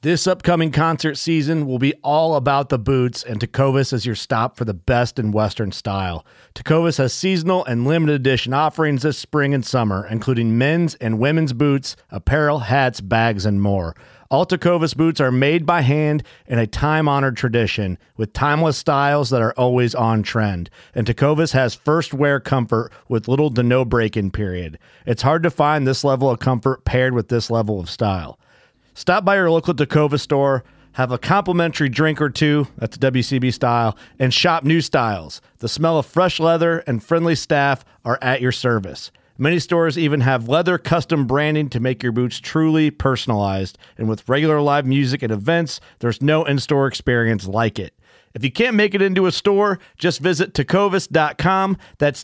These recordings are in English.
This upcoming concert season will be all about the boots, and Tecovas is your stop for the best in Western style. Tecovas has seasonal and limited edition offerings this spring and summer, including men's and women's boots, apparel, hats, bags, and more. All Tecovas boots are made by hand in a time-honored tradition with timeless styles that are always on trend. And Tecovas has first wear comfort with little to no break-in period. It's hard to find this level of comfort paired with this level of style. Stop by your local Tecovas store, have a complimentary drink or two, that's WCB style, and shop new styles. The smell of fresh leather and friendly staff are at your service. Many stores even have leather custom branding to make your boots truly personalized. And with regular live music and events, there's no in-store experience like it. If you can't make it into a store, just visit tecovas.com. That's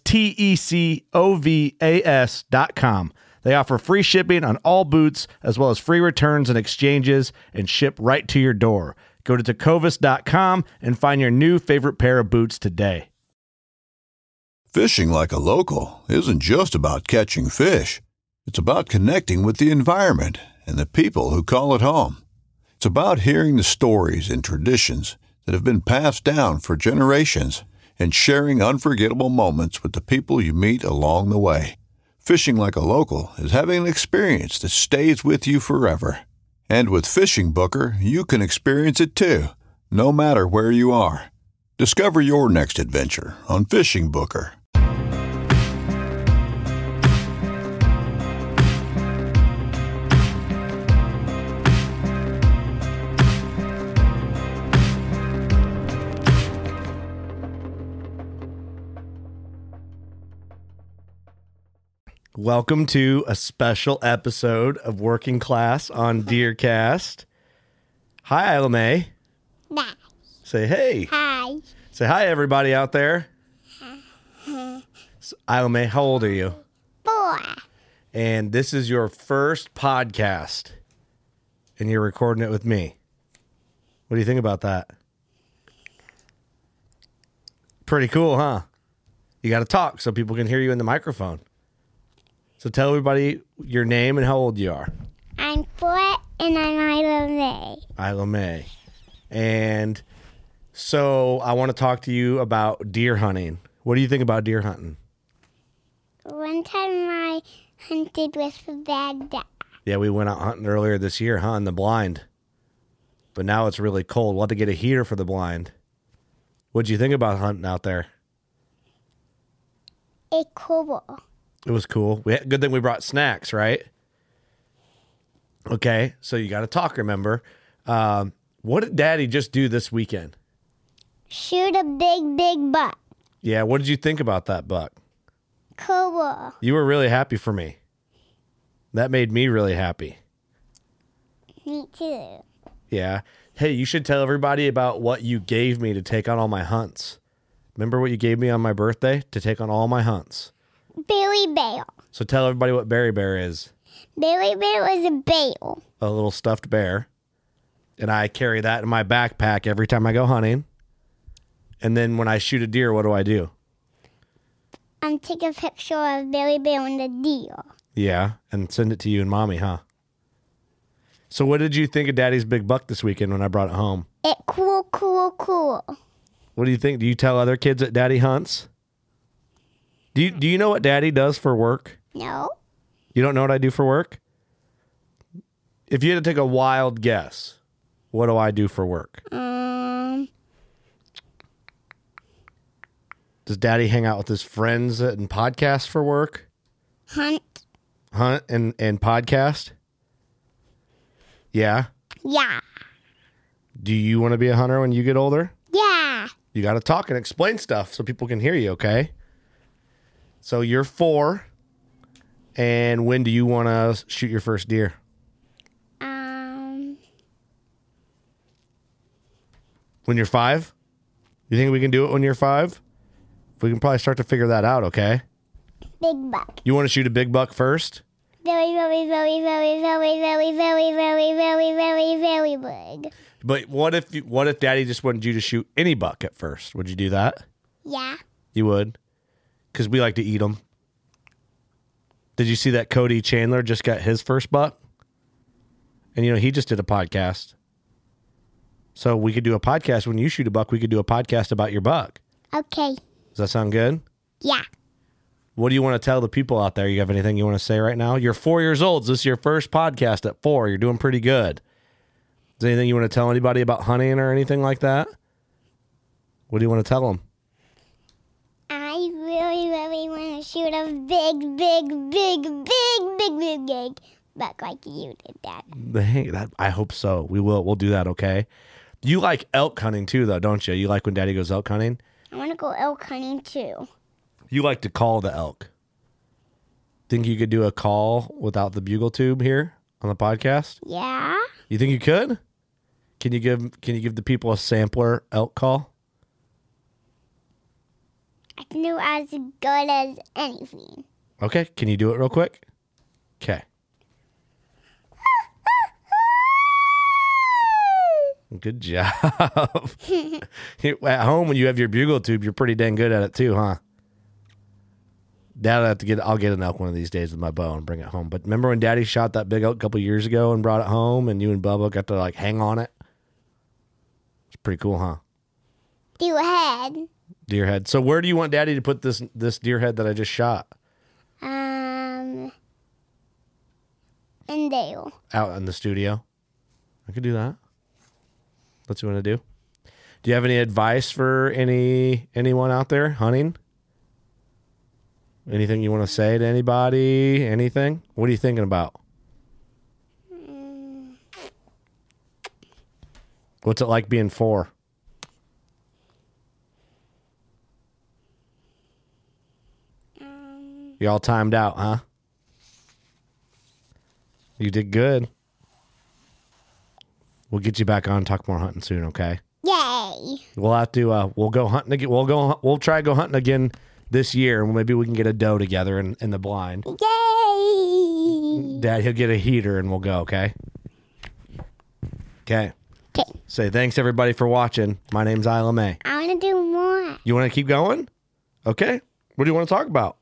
TECOVAS.com. They offer free shipping on all boots, as well as free returns and exchanges, and ship right to your door. Go to tecovas.com and find your new favorite pair of boots today. Fishing like a local isn't just about catching fish. It's about connecting with the environment and the people who call it home. It's about hearing the stories and traditions that have been passed down for generations and sharing unforgettable moments with the people you meet along the way. Fishing like a local is having an experience that stays with you forever. And with Fishing Booker, you can experience it too, no matter where you are. Discover your next adventure on Fishing Booker. Welcome to a special episode of Working Class on Deercast. Hi, Isla Mae. Bye. Say hey. Hi. Say hi, everybody out there. Isla Mae, how old are you? 4. And this is your first podcast, and you're recording it with me. What do you think about that? Pretty cool, huh? You got to talk so people can hear you in the microphone. So tell everybody your name and how old you are. I'm 4 and I'm Isla Mae. Isla Mae. And so I want to talk to you about deer hunting. What do you think about deer hunting? One time I hunted with Baghdad. Yeah, we went out hunting earlier this year, huh, in the blind. But now it's really cold. We'll have to get a heater for the blind. What'd you think about hunting out there? It's cool. It was cool. Good thing we brought snacks, right? Okay, so you got to talk, remember. What did Daddy just do this weekend? Shoot a big buck. Yeah, what did you think about that buck? Cool. You were really happy for me. That made me really happy. Me too. Yeah. Hey, you should tell everybody about what you gave me to take on all my hunts. Remember what you gave me on my birthday to take on all my hunts? Berry Bear. So tell everybody what Berry Bear is. Berry Bear was a bear. A little stuffed bear. And I carry that in my backpack every time I go hunting. And then when I shoot a deer, what do? Take a picture of Berry Bear and the deer. Yeah, and send it to you and Mommy, huh? So what did you think of Daddy's big buck this weekend when I brought it home? It's cool. What do you think? Do you tell other kids that Daddy hunts? Do you know what Daddy does for work? No. You don't know what I do for work? If you had to take a wild guess, what do I do for work? Does Daddy hang out with his friends and podcast for work? Hunt and podcast? Yeah? Yeah. Do you want to be a hunter when you get older? Yeah. You got to talk and explain stuff so people can hear you, okay? So you're 4, and when do you want to shoot your first deer? When you're 5? You think we can do it when you're 5? We can probably start to figure that out, okay? Big buck. You want to shoot a big buck first? Very big. But what if Daddy just wanted you to shoot any buck at first? Would you do that? Yeah. You would? Because we like to eat them. Did you see that Cody Chandler just got his first buck? And, he just did a podcast. So we could do a podcast when you shoot a buck. We could do a podcast about your buck. Okay. Does that sound good? Yeah. What do you want to tell the people out there? You have anything you want to say right now? You're 4 years old. This is your first podcast at 4. You're doing pretty good. Is there anything you want to tell anybody about hunting or anything like that? What do you want to tell them? I really, really want to shoot a big buck like you did, Dad. Hey, I hope so. We will. We'll do that, okay? You like elk hunting too, though, don't you? You like when Daddy goes elk hunting? I want to go elk hunting too. You like to call the elk. Think you could do a call without the bugle tube here on the podcast? Yeah. You think you could? Can you give the people a sampler elk call? I can do as good as anything. Okay, can you do it real quick? Okay. Good job. At home, when you have your bugle tube, you're pretty dang good at it too, huh? I'll get an elk one of these days with my bow and bring it home. But remember when Daddy shot that big elk a couple years ago and brought it home, and you and Bubba got to like hang on it? It's pretty cool, huh? Deer head. Deer head. So where do you want Daddy to put this deer head that I just shot? In Dale. Out in the studio. I could do that. What you want to do? Do you have any advice for anyone out there hunting? Anything you want to say to anybody? Anything? What are you thinking about? What's it like being 4? You all timed out, huh? You did good. We'll get you back on and talk more hunting soon, okay? Yay. We'll have to we'll go hunting again. We'll try to go hunting again this year, and maybe we can get a doe together in the blind. Yay. Dad, he'll get a heater and we'll go, okay? Okay. Okay. Say thanks everybody for watching. My name's Isla Mae. I want to do more. You want to keep going? Okay. What do you want to talk about?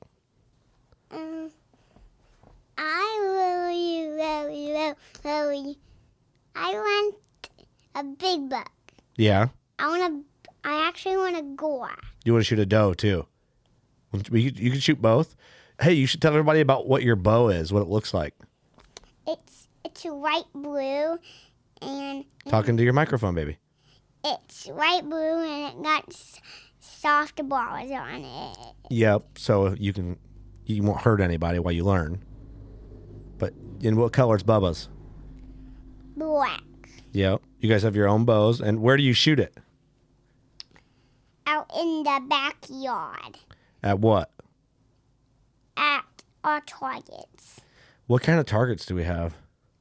I want a big buck. Yeah. I actually want a gore. You want to shoot a doe too? You can shoot both. Hey, you should tell everybody about what your bow is, what it looks like. It's light blue and Talking to your microphone, baby. it's light blue and it got soft balls on it. Yep. So you won't hurt anybody while you learn. But in what color is Bubba's? Black. Yep. You guys have your own bows, and where do you shoot it? Out in the backyard. At what? At our targets. What kind of targets do we have?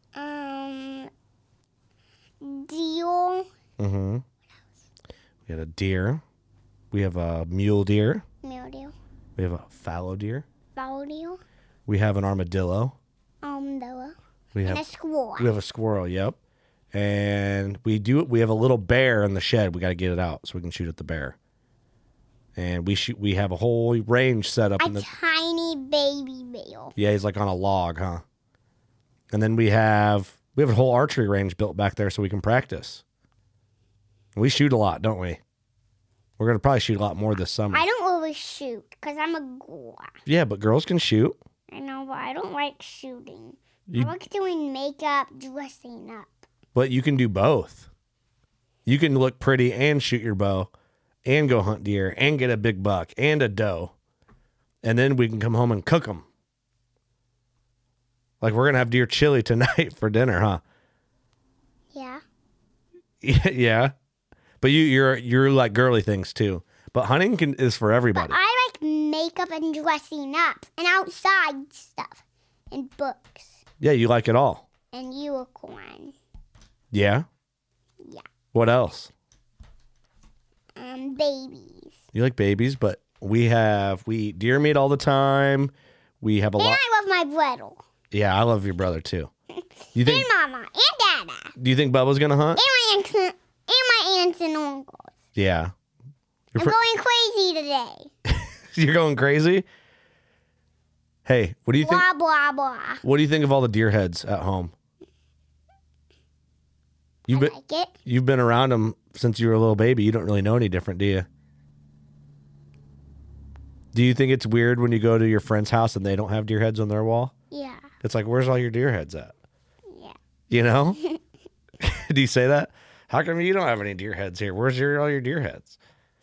Deer. Mm-hmm. We had a deer. We have a mule deer. Mule deer. We have a fallow deer. Fallow deer. We have an armadillo. Armadillo. We And have a squirrel. we have a squirrel. Yep. And we have a little bear in the shed. We got to get it out so we can shoot at the bear. And we have a whole range set up A in the. tiny baby bear. Yeah, he's like on a log, huh? And then we have a whole archery range built back there so we can practice. We shoot a lot, don't we? We're gonna probably shoot a lot more this summer. I don't really shoot because I'm a girl. Yeah, but girls can shoot. I know, but I don't like shooting. You- I like doing makeup, dressing up. But you can do both. You can look pretty and shoot your bow and go hunt deer and get a big buck and a doe. And then we can come home and cook them. Like we're going to have deer chili tonight for dinner, huh? Yeah. Yeah. But you're like girly things too. But hunting is for everybody. But I like makeup and dressing up and outside stuff and books Yeah, you like it all. and unicorn. Yeah? Yeah. What else? Babies. You like babies, but we eat deer meat all the time. We have a And lot. I love my brother. Yeah, I love your brother too. You And think? mama. And dada. Do you think Bubba's gonna hunt? And my aunts and uncles. Yeah. I'm going crazy today. You're going crazy? Hey, what do you think? Blah, blah, blah. What do you think of all the deer heads at home? You've I been like it. you've been around them since you were a little baby. You don't really know any different, do you? Do you think it's weird when you go to your friend's house and they don't have deer heads on their wall? Yeah. It's like, where's all your deer heads at? Yeah. You know? Do you say that? How come you don't have any deer heads here? Where's all your deer heads?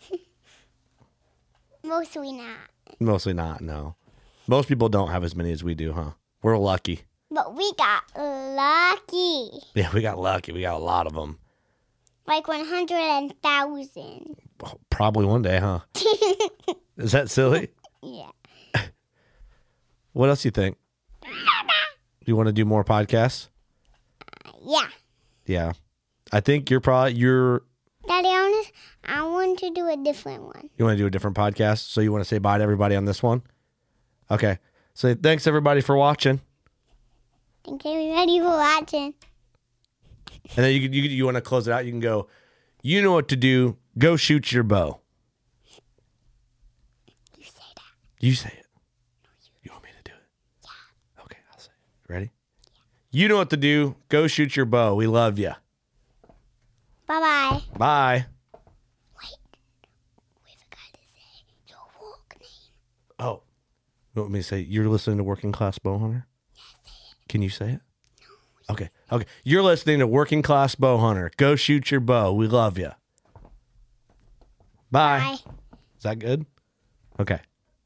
Mostly not. Mostly not, no. Most people don't have as many as we do, huh? We're lucky. But we got lucky. Yeah, we got lucky. We got a lot of them. Like 100,000. Probably one day, huh? Is that silly? Yeah. What else do you think? Do you want to do more podcasts? Yeah. Yeah. I think you're Daddy, I want to do a different one. you want to do a different podcast, so you want to say bye to everybody on this one? Okay. So thanks everybody for watching. Thanks everybody for watching. And then you want to close it out, you can go, you know what to do. Go shoot your bow. You say that. You say it. You want me to do it? Yeah. Okay, I'll say it. Ready? Yeah. You know what to do. Go shoot your bow. We love you. Bye-bye. Bye. Wait. We forgot to say your walk name. Oh. You want me to say you're listening to Working Class Bowhunter? Yeah, say it. Can you say it? No. Okay. Okay. You're listening to Working Class Bowhunter. Go shoot your bow. We love you. Bye. Bye. Is that good? Okay.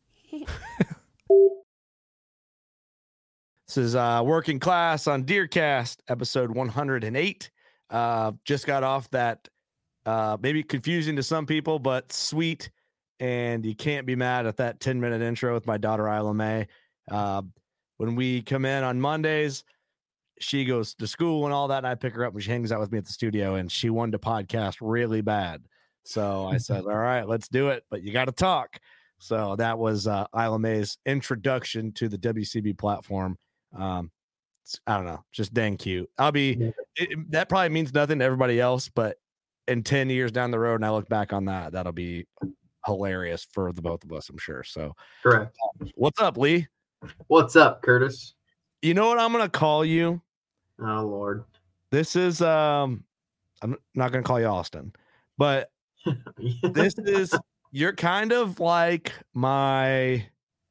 This is Working Class on Deercast, episode 108. Just got off that maybe confusing to some people, but sweet. And you can't be mad at that 10-minute intro with my daughter, Isla Mae. When we come in on Mondays, she goes to school and all that, and I pick her up and she hangs out with me at the studio, and she wanted to podcast really bad. So I said, all right, let's do it, but you got to talk. So that was Isla Mae's introduction to the WCB platform. I don't know, just dang cute. That probably means nothing to everybody else, but in 10 years down the road, and I look back on that, that'll be hilarious for the both of us, I'm sure. So correct. What's up, Lee? What's up, Curtis? You know what I'm going to call you? Oh, Lord. This is, I'm not going to call you Austin, but this is, you're kind of like my,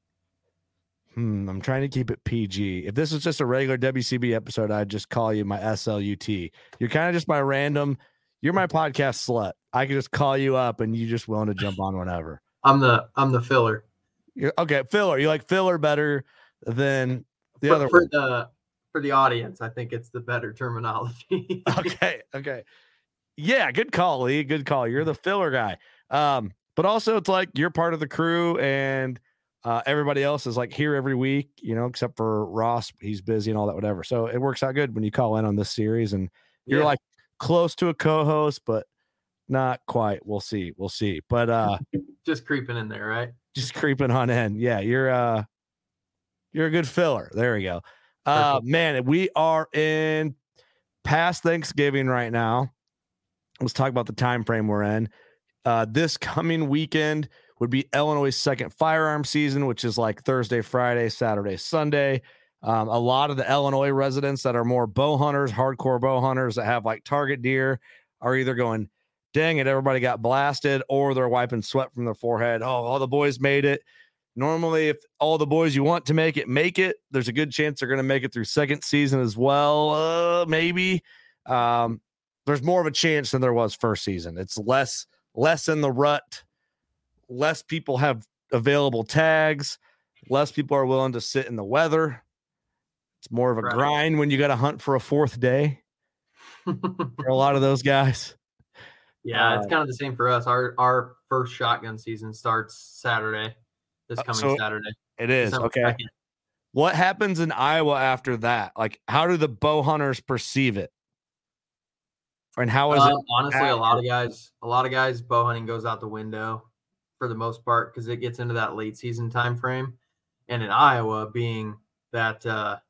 I'm trying to keep it PG. If this was just a regular WCB episode, I'd just call you my SLUT. You're kind of just my random, you're my podcast slut. I can just call you up and you just willing to jump on whenever. I'm the filler. Okay, filler. You like filler better than the other for one. For the audience, I think it's the better terminology. Okay. Yeah, good call, Lee. Good call. You're the filler guy. But also it's like you're part of the crew, and everybody else is like here every week, except for Ross. He's busy and all that, whatever. So it works out good when you call in on this series, and you're like close to a co-host, but not quite. We'll see. But just creeping in there, right? Just creeping on in. Yeah, you're a good filler. There we go. Man, we are in past Thanksgiving right now. Let's talk about the time frame we're in. This coming weekend would be Illinois' second firearm season, which is like Thursday, Friday, Saturday, Sunday. A lot of the Illinois residents that are more bow hunters, hardcore bow hunters that have like target deer are either going, dang it, everybody got blasted, or they're wiping sweat from their forehead. Oh, all the boys made it. Normally, if all the boys you want to make it, there's a good chance they're going to make it through second season as well. Maybe. There's more of a chance than there was first season. It's less in the rut. Less people have available tags. Less people are willing to sit in the weather. It's more of a grind when you got to hunt for a fourth day for a lot of those guys. Yeah, it's kind of the same for us. Our first shotgun season starts Saturday. This coming Saturday. It is. December Okay. 2nd. What happens in Iowa after that? Like, how do the bow hunters perceive it? And how is it? Honestly, a lot of guys, bow hunting goes out the window for the most part because it gets into that late season time frame. And in Iowa, being that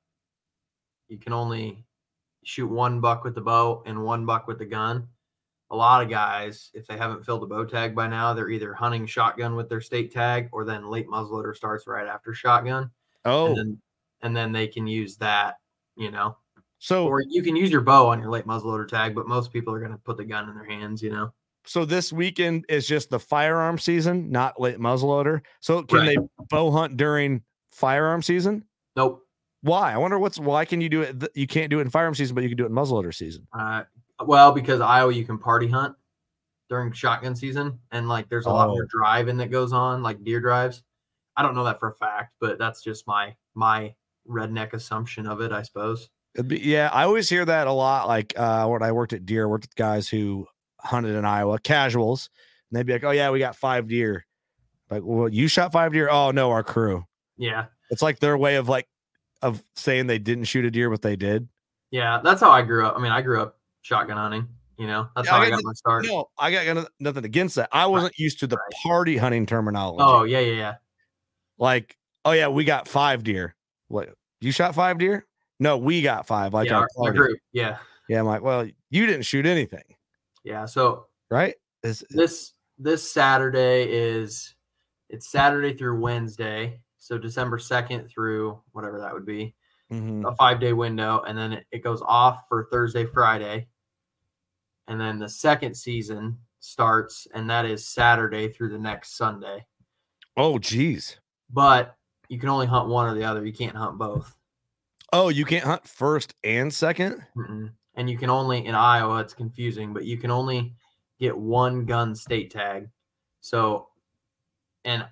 you can only shoot one buck with the bow and one buck with the gun, a lot of guys, if they haven't filled a bow tag by now, they're either hunting shotgun with their state tag, or then late muzzleloader starts right after shotgun. Oh, and then they can use that, So, Or you can use your bow on your late muzzleloader tag, but most people are going to put the gun in their hands, you know? so this weekend is just the firearm season, not late muzzleloader. So can Right. they bow hunt during firearm season? Nope. Why? I wonder why can you do it? You can't do it in firearm season, but you can do it in muzzleloader season. Well, because Iowa, you can party hunt during shotgun season, and like there's a lot more driving that goes on, like deer drives. I don't know that for a fact, but that's just my redneck assumption of it, I suppose. I always hear that a lot. Like when I worked at deer, I worked with guys who hunted in Iowa, casuals, and they'd be like, "Oh yeah, we got 5 deer." Like, well, you shot 5 deer? Oh no, our crew. Yeah, it's like their way of saying they didn't shoot a deer, but they did. Yeah, that's how I grew up. I mean, I grew up shotgun hunting. You know, that's how I got my start. No, I got nothing against that. I wasn't used to the party hunting terminology. Oh yeah. Like, oh yeah, we got 5 deer. What? You shot 5 deer? No, we got 5. Like our group. Yeah. Yeah, I'm like, well, you didn't shoot anything. Yeah. So right. This Saturday it's Saturday through Wednesday. So December 2nd through whatever that would be, a 5-day window. And then it goes off for Thursday, Friday. And then the second season starts, and that is Saturday through the next Sunday. Oh, geez. But you can only hunt one or the other. You can't hunt both. Oh, you can't hunt first and second? Mm-mm. And you can only, in Iowa, it's confusing, but you can only get one gun state tag. So, and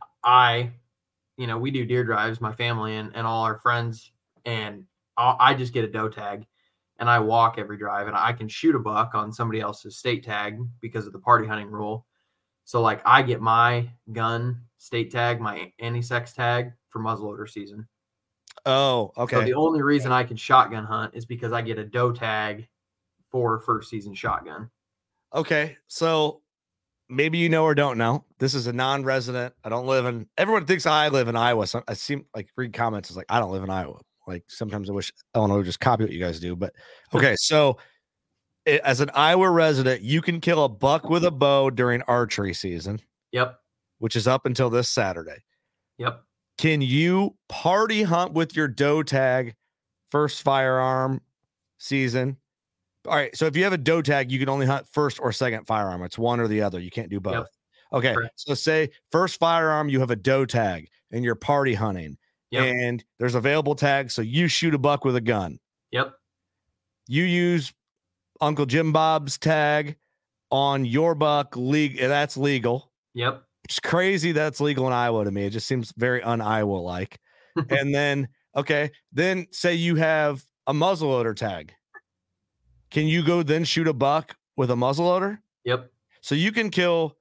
we do deer drives, my family and all our friends, and I just get a doe tag, and I walk every drive, and I can shoot a buck on somebody else's state tag because of the party hunting rule. So, like, I get my gun state tag, my anti-sex tag for muzzleloader season. Oh, okay. So the only reason I can shotgun hunt is because I get a doe tag for first season shotgun. Okay, so maybe you know or don't know. This is a non-resident. I don't live in. Everyone thinks I live in Iowa. So I seem like read comments is like I don't live in Iowa. Like sometimes I wish Illinois would just copy what you guys do. But okay, so as an Iowa resident, you can kill a buck with a bow during archery season. Yep. Which is up until this Saturday. Yep. Can you party hunt with your doe tag first firearm season? All right. So if you have a doe tag, you can only hunt first or second firearm. It's one or the other. You can't do both. Yep. Okay. Correct. So say first firearm, you have a doe tag and you're party hunting. Yep. And there's available tags. So you shoot a buck with a gun. Yep. You use Uncle Jim Bob's tag on your buck. That's legal. Yep. It's crazy that's legal in Iowa to me. It just seems very un-Iowa like. And then, then say you have a muzzleloader tag. Can you go then shoot a buck with a muzzleloader? Yep. So you can kill.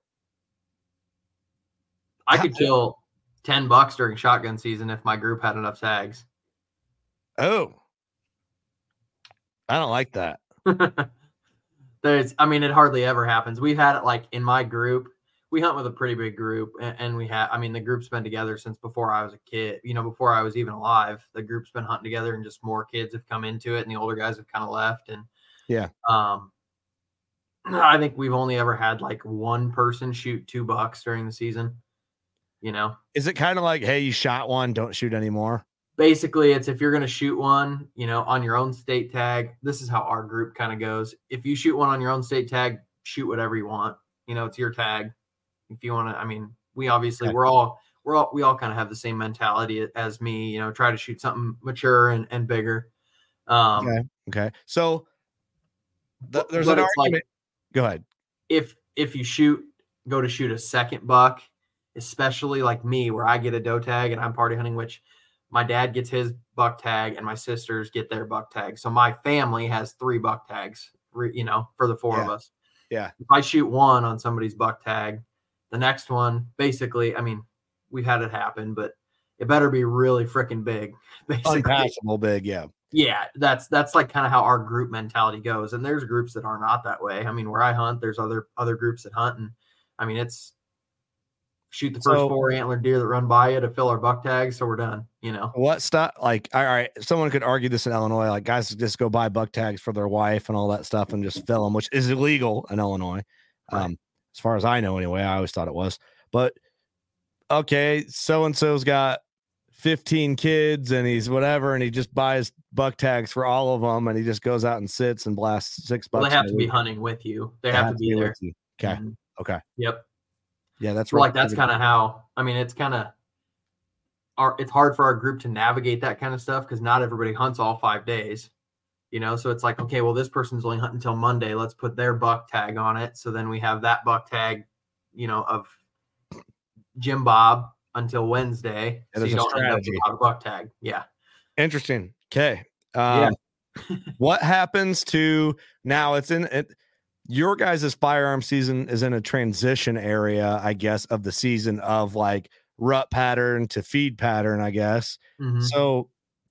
I could kill 10 bucks during shotgun season if my group had enough tags. Oh, I don't like that. It hardly ever happens. We've had it like in my group. We hunt with a pretty big group, and the group's been together since before I was a kid, before I was even alive. The group's been hunting together, and just more kids have come into it, and the older guys have kind of left. And yeah, I think we've only ever had like one person shoot 2 bucks during the season. Is it kind of like, hey, you shot one, don't shoot anymore? Basically, it's if you're going to shoot one, on your own state tag. This is how our group kind of goes. If you shoot one on your own state tag, shoot whatever you want. It's your tag. If you want to, we obviously, we all kind of have the same mentality as me, try to shoot something mature and bigger. Okay. So there's an argument. Like, go ahead. If you go to shoot a second buck, especially like me, where I get a doe tag and I'm party hunting, which my dad gets his buck tag and my sisters get their buck tag. So my family has 3 buck tags, for the 4 of us. Yeah. If I shoot one on somebody's buck tag, the next one, basically, we've had it happen, but it better be really freaking big. Basically. Unpassable big, yeah. Yeah, that's like kind of how our group mentality goes. And there's groups that are not that way. Where I hunt, there's other groups that hunt, and it's shoot the first 4 antler deer that run by you to fill our buck tags, so we're done. What stuff? Like, all right, someone could argue this in Illinois, like guys just go buy buck tags for their wife and all that stuff and just fill them, which is illegal in Illinois. Right. As far as I know, anyway, I always thought it was. But okay, so and so's got 15 kids and he's whatever, and he just buys buck tags for all of them, and he just goes out and sits and blasts $6. Well, they have to be hunting with you. They have to be there. with you. Okay. Mhm. Okay. Yep. Yeah, that's So, like, that's kind of how, I mean, it's kind of, it's hard for our group to navigate that kind of stuff because not everybody hunts all 5 days, you know? So it's like, okay, well, this person's only hunting until Monday. Let's put their buck tag on it. So then we have that buck tag, you know, of Jim Bob until Wednesday. Yeah, so you there's a don't end up strategy. without a buck tag. Yeah. Interesting. Okay. Yeah. What happens to now? It's in it. Your guys' firearm season is in a transition area, I guess, of the season of like rut pattern to feed pattern, I guess. Mhm. So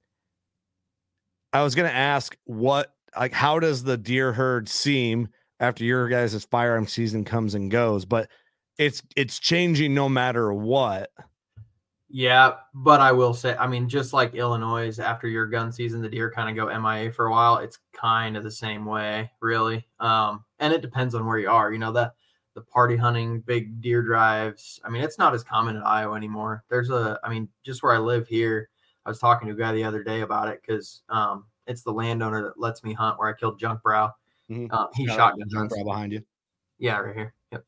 I was going to ask how does the deer herd seem after your guys' firearm season comes and goes? But it's changing no matter what. Yeah, but I will say, I mean, just like Illinois, after your gun season, the deer kind of go MIA for a while. It's kind of the same way, really. And it depends on where you are. You know, the party hunting, big deer drives. I mean, it's not as common in Iowa anymore. I mean, just where I live here, I was talking to a guy the other day about it because it's the landowner that lets me hunt where I killed Junk Brow. He shotgun hunts. Brow behind you. Yeah, right here. Yep.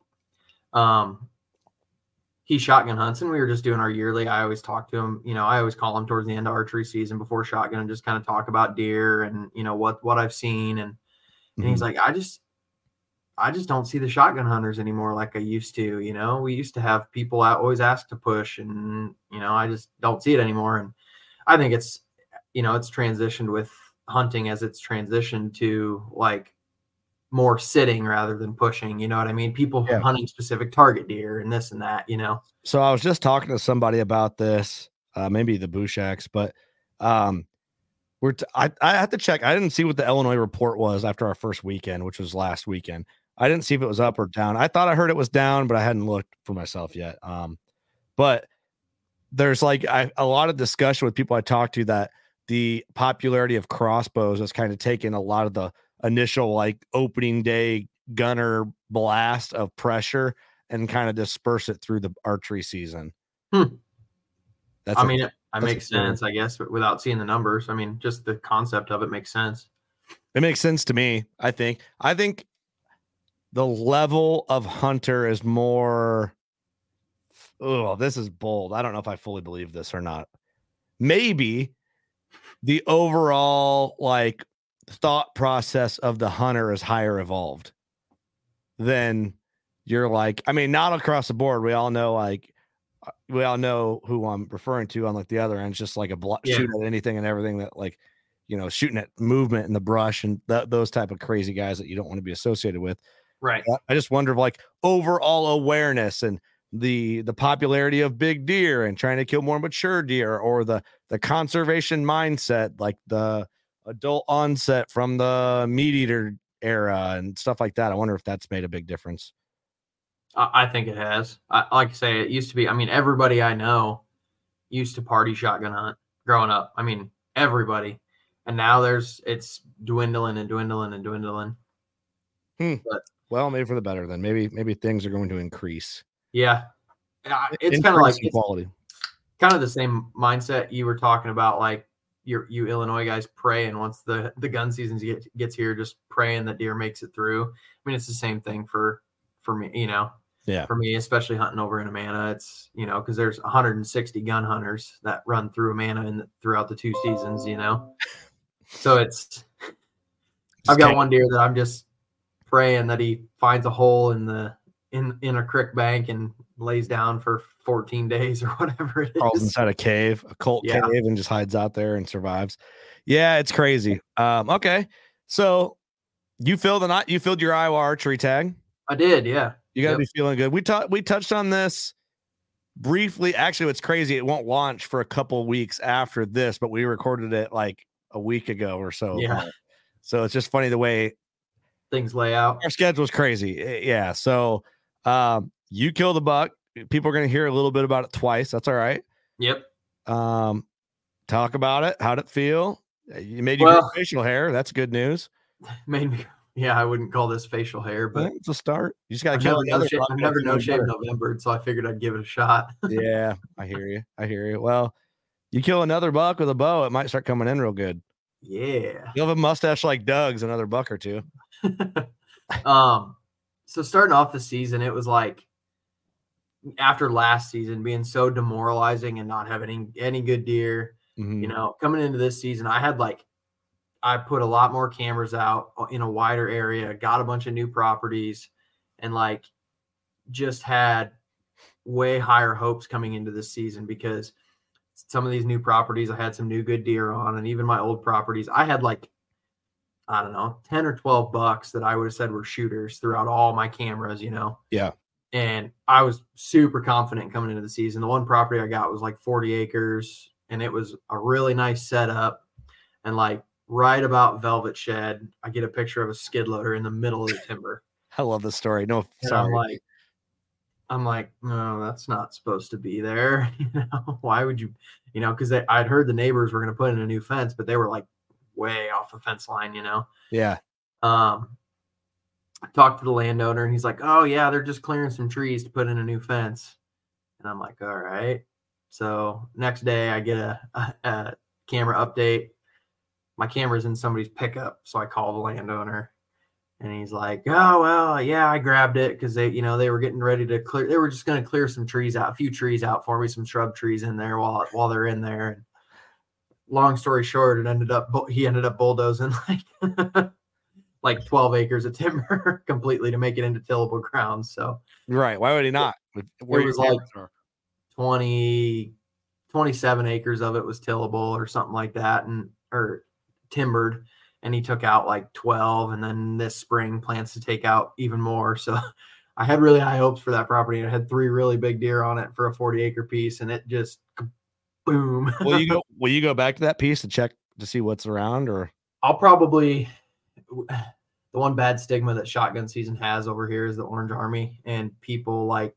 He shotgun hunts, and we were just doing our yearly. I always talk to him. You know, I always call him towards the end of archery season before shotgun and just kind of talk about deer and, you know, what I've seen. And he's like, I just don't see the shotgun hunters anymore like I used to. You know, we used to have people out always ask to push, and, you know, I just don't see it anymore. And I think it's, you know, it's transitioned with hunting as it's transitioned to like more sitting rather than pushing, you know what I mean? People hunting specific target deer and this and that, you know? So I was just talking to somebody about this, maybe the Bushaks, but I have to check. I didn't see what the Illinois report was after our first weekend, which was last weekend. I didn't see if it was up or down. I thought I heard it was down, but I hadn't looked for myself yet. But there's like a lot of discussion with people I talked to that the popularity of crossbows has kind of taken a lot of the initial like opening day gunner blast of pressure and kind of disperse it through the archery season. That makes sense, I guess, but without seeing the numbers. I mean, just the concept of it makes sense. It makes sense to me. I think the level of hunter is more. Oh, this is bold. I don't know if I fully believe this or not. Maybe the overall like thought process of the hunter is higher evolved than you're like, I mean, not across the board. We all know who I'm referring to on like the other end. It's just like shoot at anything and everything that like, you know, shooting at movement in the brush and those type of crazy guys that you don't want to be associated with. Right. I just wonder if like overall awareness and the popularity of big deer and trying to kill more mature deer, or the conservation mindset, like the adult onset from the meat eater era and stuff like that. I wonder if that's made a big difference. I think it has. Like I say, it used to be, I mean, everybody I know used to party shotgun hunt growing up. I mean, everybody. And now it's dwindling and dwindling and dwindling. But, well, maybe for the better then. Maybe things are going to increase. Yeah. It's kind of like quality. Kind of the same mindset you were talking about, like you Illinois guys praying once the gun season gets here, just praying that deer makes it through. I mean, it's the same thing for me, you know. Yeah. For me, especially hunting over in Amana, it's, you know, because there's 160 gun hunters that run through Amana throughout the 2 seasons, you know. So I've got one deer that I'm just praying that he finds a hole in a creek bank and lays down for 14 days or whatever it is. Crawls inside a cave, a cave, and just hides out there and survives. Yeah, it's crazy. Okay. So you filled your Iowa archery tag. I did, yeah. You got to be feeling good. We touched on this briefly. Actually, what's crazy, it won't launch for a couple weeks after this, but we recorded it like a week ago or so. Yeah. So it's just funny the way things lay out. Our schedule's crazy. Yeah. So you kill the buck. People are going to hear a little bit about it twice. That's all right. Yep. Talk about it. How'd it feel? You made your facial hair. That's good news. Made me. Yeah, I wouldn't call this facial hair, but it's a start. You just got to kill the other. I've never no shave November, so I figured I'd give it a shot. Yeah, I hear you. Well, You kill another buck with a bow, it might start coming in real good. Yeah. You'll have a mustache like Doug's, another buck or two. So starting off the season, it was like after last season being so demoralizing and not having any good deer, coming into this season, I put a lot more cameras out in a wider area, got a bunch of new properties, and like just had way higher hopes coming into this season because some of these new properties, I had some new good deer on, and even my old properties, I had like, I don't know, 10 or 12 bucks that I would have said were shooters throughout all my cameras, Yeah. And I was super confident coming into the season. The one property I got was like 40 acres, and it was a really nice setup. And like right about Velvet Shed, I get a picture of a skid loader in the middle of the timber. I love this story. No, and sorry. I'm like, no, that's not supposed to be there. Why would you, because I'd heard the neighbors were going to put in a new fence, but they were like way off the fence line, Yeah. I talked to the landowner and he's like, oh yeah, they're just clearing some trees to put in a new fence. And I'm like, all right. So next day I get a camera update. My camera's in somebody's pickup. So I call the landowner and he's like, oh, well, yeah, I grabbed it because they were getting ready to clear. They were just going to clear some trees out, a few trees out for me, some shrub trees in there while they're in there. And long story short, he ended up bulldozing like 12 acres of timber completely to make it into tillable ground. So right. Why would he not? It was like 27 acres of it was tillable or something like that, or timbered, and he took out like 12, and then this spring plans to take out even more. So I had really high hopes for that property. I had 3 really big deer on it for a 40-acre piece, and it just boom. Will you go back to that piece to check to see what's around? Or I'll probably, the one bad stigma that shotgun season has over here is the Orange Army, and people like,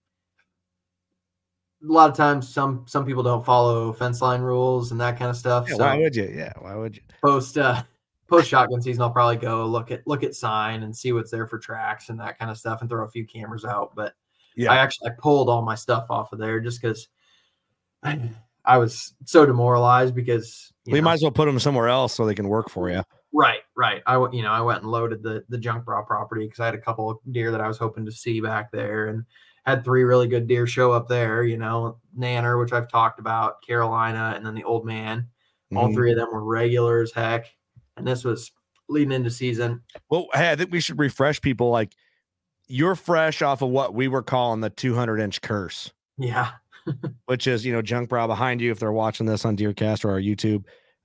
a lot of times some people don't follow fence line rules and that kind of stuff. Yeah, so why would you? Yeah, why would you? Post shotgun season, I'll probably go look at sign and see what's there for tracks and that kind of stuff, and throw a few cameras out. But yeah, I pulled all my stuff off of there just because I was so demoralized because you might as well put them somewhere else so they can work for you. Right. I went and loaded the junk bra property because I had a couple of deer that I was hoping to see back there, and had 3 really good deer show up there, Nanner, which I've talked about, Carolina, and then the Old Man. All 3 of them were regular as heck. And this was leading into season. Well, hey, I think we should refresh people. Like, you're fresh off of what we were calling the 200-inch curse. Yeah. Which is, junk bra behind you if they're watching this on Deercast or our YouTube.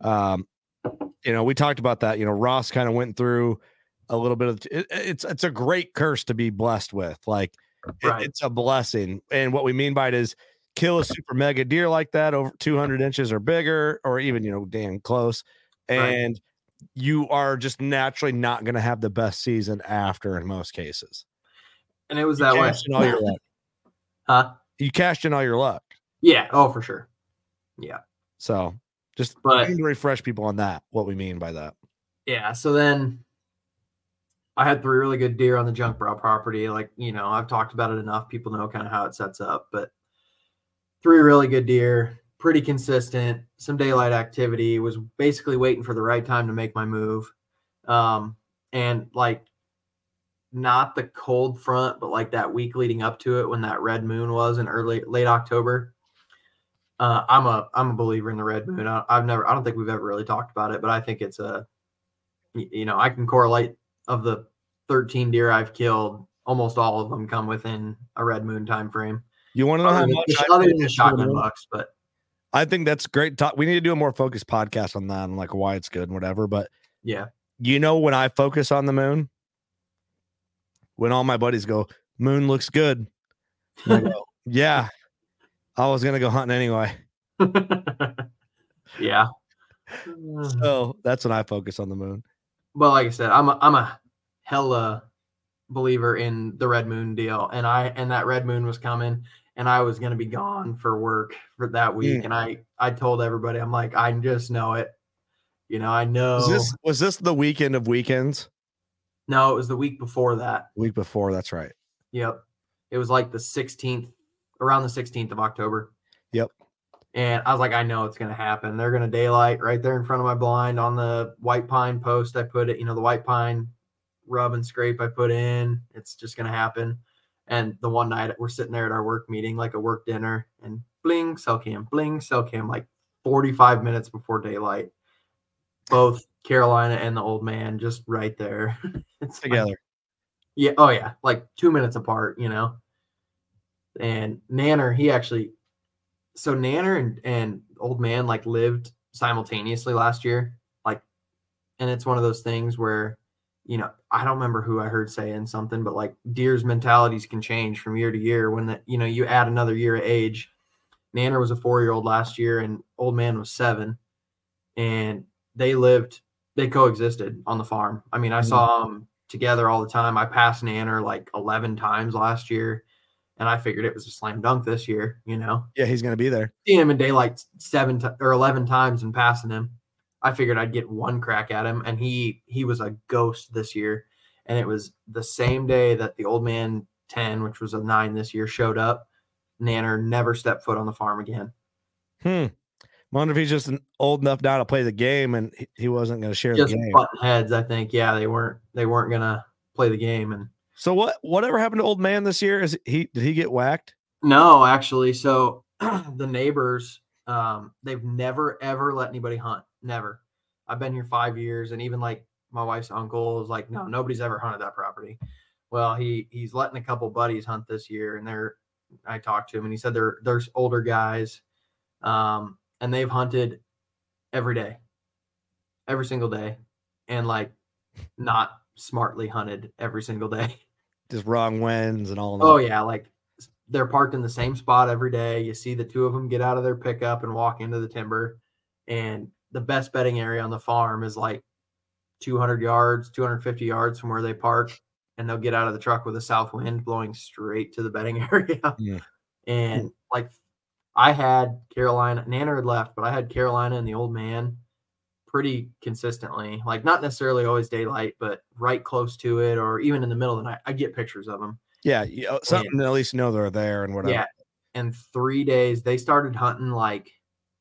We talked about that. Ross kind of went through a little bit of it's a great curse to be blessed with. Like, right. It's a blessing. And what we mean by it is kill a super mega deer like that over 200 inches or bigger, or even, damn close. And you are just naturally not going to have the best season after in most cases. And it was that way. All your luck. Huh? You cashed in all your luck. Yeah. Oh, for sure. Yeah. So just to refresh people on that, what we mean by that. Yeah. So then I had 3 really good deer on the junk bra property. Like, I've talked about it enough. People know kind of how it sets up, but 3 really good deer, pretty consistent, some daylight activity, was basically waiting for the right time to make my move. And like, not the cold front, but like that week leading up to it when that red moon was in late October. I'm a believer in the red moon. I don't think we've ever really talked about it, but I think it's I can correlate of the 13 deer I've killed, almost all of them come within a red moon time frame. You want to know how much other than the shotgun bucks, but I think that's great talk. We need to do a more focused podcast on that and like why it's good and whatever. But yeah, when I focus on the moon, when all my buddies go, moon looks good. I go, yeah, I was going to go hunting anyway. Yeah. So that's when I focus on the moon. But like I said, I'm a hella believer in the red moon deal. And that red moon was coming, and I was going to be gone for work for that week. And I told everybody, I'm like, I just know it. I know. Was this the weekend of weekends? No, it was the week before that. Week before, that's right. Yep. It was like the 16th, around the 16th of October. Yep. And I was like, I know it's going to happen. They're going to daylight right there in front of my blind on the white pine post. I put it, the white pine rub and scrape I put in. It's just going to happen. And the one night we're sitting there at our work meeting, like a work dinner, and bling, cell cam, like 45 minutes before daylight. Both Carolina and the old man just right there. It's Together. Like, yeah. Oh, yeah. Like 2 minutes apart, And Nanner, so Nanner and old man like lived simultaneously last year. Like, and it's one of those things where, I don't remember who I heard saying something, but like deer's mentalities can change from year to year when you add another year of age. Nanner was a 4-year-old last year and old man was 7, and they coexisted on the farm. I mean, I saw them together all the time. I passed Nanner like 11 times last year, and I figured it was a slam dunk this year, Yeah, he's going to be there. Seeing him in daylight 7 or 11 times and passing him, I figured I'd get one crack at him, and he was a ghost this year. And it was the same day that the old man 10, which was a 9 this year, showed up. Nanner never stepped foot on the farm again. Wonder if he's just old enough now to play the game, and he wasn't going to share Just the game. button heads, I think. Yeah, they weren't going to play the game. And so whatever happened to old man this year? Did he get whacked? No, actually. So the neighbors, they've never ever let anybody hunt. Never. I've been here 5 years, and even like my wife's uncle was like, no, nobody's ever hunted that property. Well, he's letting a couple buddies hunt this year, and I talked to him, and he said there's older guys, and they've hunted every day, every single day, and like not smartly hunted every single day. Just wrong winds and all that. Oh yeah, like they're parked in the same spot every day. You see the two of them get out of their pickup and walk into the timber, and the best bedding area on the farm is like 200 yards, 250 yards from where they park, and they'll get out of the truck with a south wind blowing straight to the bedding area. Yeah. And like I had Carolina, Nanner had left, but I had Carolina and the old man pretty consistently, like not necessarily always daylight, but right close to it, or even in the middle of the night. I get pictures of them. Yeah, something at least they're there and whatever. Yeah, and 3 days they started hunting like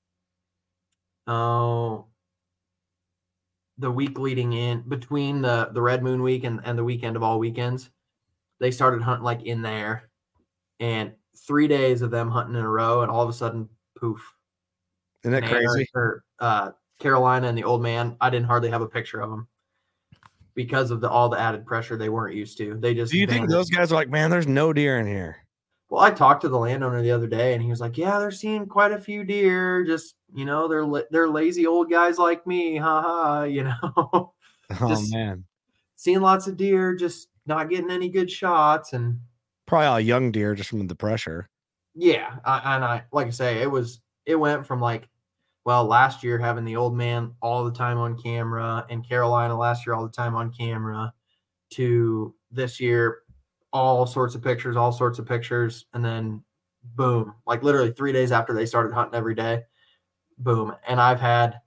the week leading in between the Red Moon week and the weekend of all weekends. They started hunting like in there, and 3 days of them hunting in a row, and all of a sudden, poof. Isn't that crazy? Carolina and the old man, I didn't hardly have a picture of them because of all the added pressure they weren't used to. They just. Do you think those guys are like, man, there's no deer in here? Well, I talked to the landowner the other day, and he was like, yeah, they're seeing quite a few deer. Just, they're lazy old guys like me. Ha ha, Oh, man. Seeing lots of deer, just not getting any good shots. And probably all young deer just from the pressure. Yeah. I like I say, it went from like, well, last year having the old man all the time on camera, and Carolina last year all the time on camera, to this year all sorts of pictures, and then boom, like literally 3 days after they started hunting every day, boom. And I've had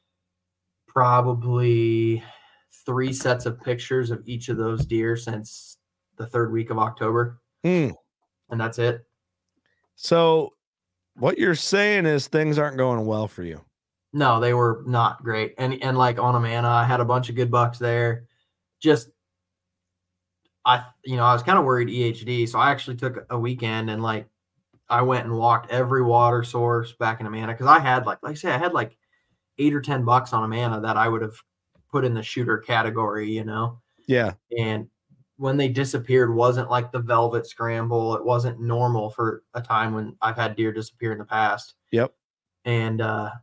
probably 3 sets of pictures of each of those deer since the 3rd week of October. And that's it. So what you're saying is things aren't going well for you. No, they were not great. And like on Amana, I had a bunch of good bucks there. Just I was kind of worried EHD, so I actually took a weekend and like I went and walked every water source back in Amana, because I had like I say, I had like 8 or 10 bucks on Amana that I would have put in the shooter category, Yeah. And when they disappeared, wasn't like the velvet scramble. It wasn't normal for a time when I've had deer disappear in the past. Yep. And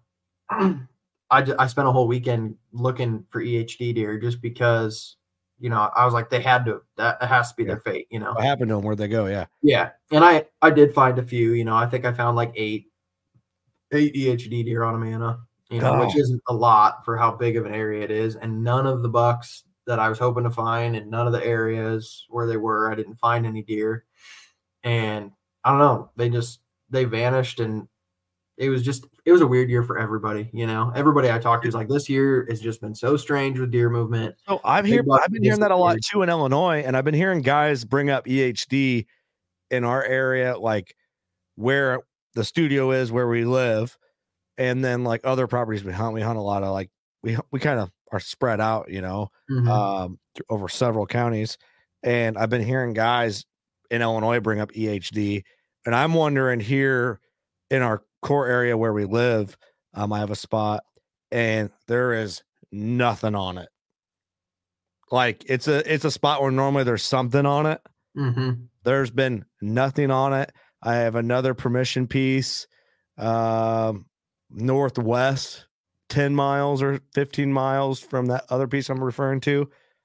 I spent a whole weekend looking for EHD deer just because. I was like, that has to be their fate, What happened to them? Where'd they go? Yeah. Yeah. And I did find a few, I think I found like 8 EHD deer on Amana, which isn't a lot for how big of an area it is. And none of the bucks that I was hoping to find, and none of the areas where they were, I didn't find any deer. And I don't know, they vanished, and it was a weird year for everybody. Everybody I talked to is like, this year has just been so strange with deer movement. So I've been hearing that a lot too in Illinois, and I've been hearing guys bring up EHD in our area, like where the studio is where we live, and then like other properties we hunt a lot of like we kind of are spread out, over several counties. And I've been hearing guys in Illinois bring up EHD, and I'm wondering here in our core area where we live, I have a spot and there is nothing on it. Like it's a spot where normally there's something on it. Mm-hmm. There's been nothing on it. I have another permission piece, northwest, 10 miles or 15 miles from that other piece I'm referring to.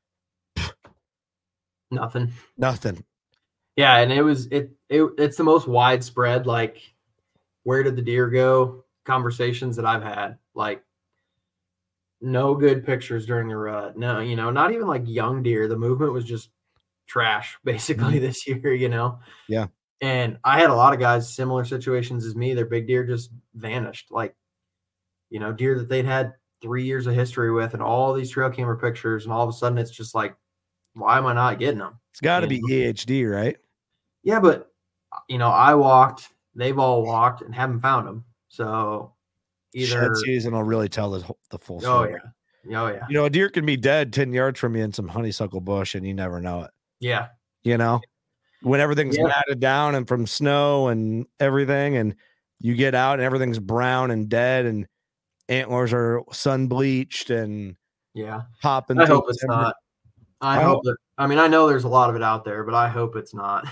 Nothing. Yeah. And it's the most widespread, like, where did the deer go? Conversations that I've had, like, no good pictures during the rut. No, not even like young deer. The movement was just trash basically this year, Yeah. And I had a lot of guys similar situations as me. Their big deer just vanished, like, deer that they'd had 3 years of history with and all these trail camera pictures, and all of a sudden it's just like, why am I not getting them? It's got to be EHD, right? Yeah, but I walked, they've all walked and haven't found them. So either shed season will really tell the full story. Oh yeah. A deer can be dead 10 yards from you in some honeysuckle bush and you never know it. Yeah. When everything's matted down and from snow and everything, and you get out and everything's brown and dead and antlers are sun bleached and hopping. I hope it's not. I know there's a lot of it out there, but I hope it's not.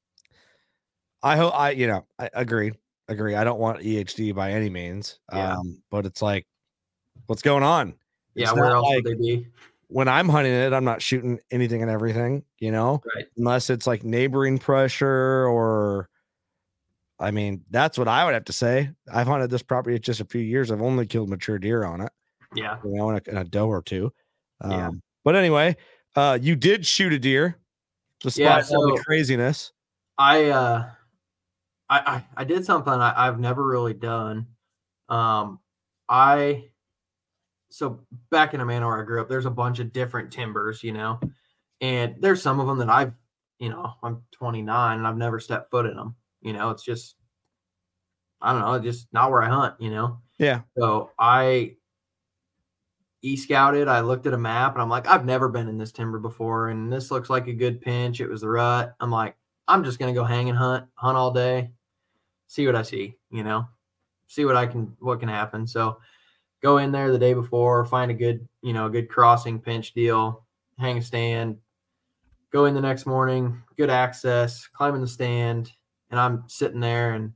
I agree. I don't want EHD by any means. But it's like, what's going on? Yeah. Where else would they be? When I'm hunting it, I'm not shooting anything and everything, right. Unless it's like neighboring pressure or, that's what I would have to say. I've hunted this property just a few years. I've only killed mature deer on it. Yeah. In a doe or two. But anyway, you did shoot a deer despite all the craziness. I did something I've never really done. So back in Amana where I grew up, there's a bunch of different timbers, and there's some of them that I'm 29 and I've never stepped foot in them. It's just, I don't know, just not where I hunt, Yeah. So I e-scouted, I looked at a map and I'm like, I've never been in this timber before. And this looks like a good pinch. It was the rut. I'm like, I'm just going to go hang and hunt all day, see what I see, see what can happen. So go in there the day before, find a good crossing pinch deal, hang a stand, go in the next morning, good access, climb in the stand. And I'm sitting there and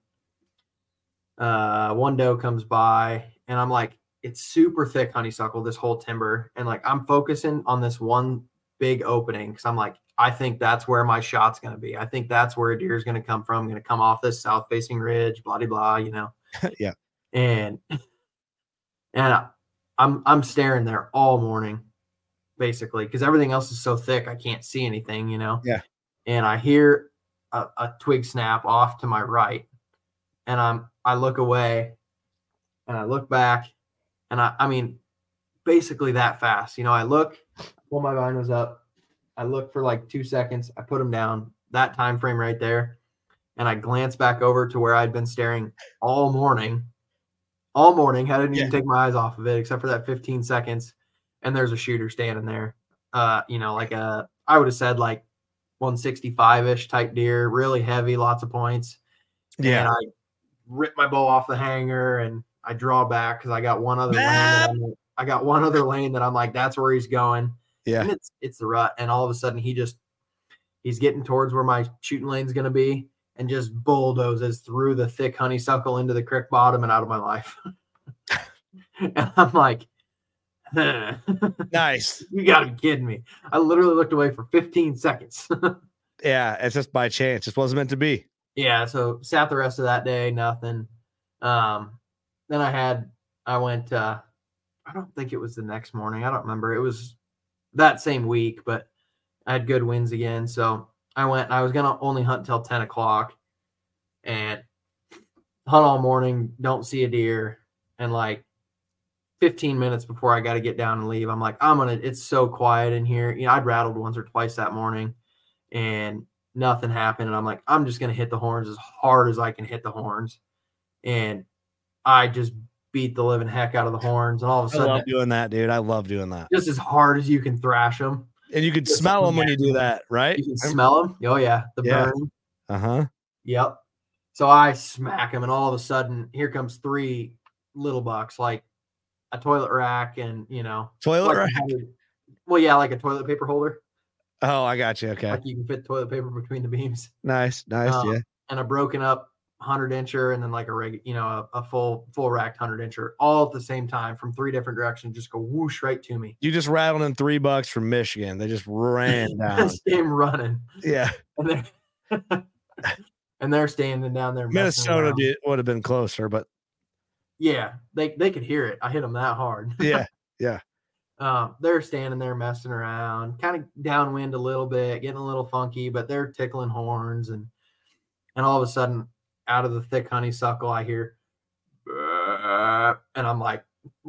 one doe comes by and I'm like, it's super thick honeysuckle, this whole timber. And like, I'm focusing on this one big opening. Cause I'm like, I think that's where my shot's going to be. I think that's where a deer is going to come from. I'm going to come off this south facing ridge, blah, blah, blah, Yeah. And I'm staring there all morning basically. Cause everything else is so thick. I can't see anything, Yeah. And I hear a twig snap off to my right. And I look away and I look back and I mean, basically that fast, I look, pull my binos up. I look for like 2 seconds. I put them down, that time frame right there. And I glance back over to where I'd been staring all morning. Hadn't even take my eyes off of it except for that 15 seconds. And there's a shooter standing there. I would have said like 165-ish type deer, really heavy, lots of points. Yeah. And I rip my bow off the hanger and I draw back because I got one other lane that I'm like, that's where he's going. Yeah. And it's the rut. And all of a sudden he's getting towards where my shooting lane's going to be and just bulldozes through the thick honeysuckle into the creek bottom and out of my life. And I'm like, nice. You got to be kidding me. I literally looked away for 15 seconds. Yeah. It's just by chance. It wasn't meant to be. Yeah. So sat the rest of that day, nothing. Then I went, I don't think it was the next morning. I don't remember. It was that same week, but I had good wins again. So I went and I was going to only hunt till 10 o'clock and hunt all morning. Don't see a deer. And like 15 minutes before I got to get down and leave, I'm like, it's so quiet in here. I'd rattled once or twice that morning and nothing happened. And I'm like, I'm just going to hit the horns as hard as I can hit the horns. and I just beat the living heck out of the horns, and all of a I sudden, love doing that, dude. I love doing that. just as hard as you can thrash them. And you can smell them when you do that, right? You can smell them. Oh yeah, the Yeah. burn. Uh-huh. Yep. So I smack him, and all of a sudden, here comes 3 little bucks, like a toilet rack, and Toilet like rack? well, yeah, like a toilet paper holder. Oh, I got you. Okay. Like you can fit toilet paper between the beams. Nice. Yeah. And a broken up 100-incher, and then like a full racked 100-incher, all at the same time from 3 different directions, just go whoosh right to me. You just rattled in $3 from Michigan. They just ran down. Just came running. Yeah. And they're standing down there. Minnesota would have been closer, but yeah, they could hear it. I hit them that hard. Yeah. They're standing there messing around, kind of downwind a little bit, getting a little funky, but they're tickling horns, and all of a sudden, out of the thick honeysuckle, I hear, and I'm like,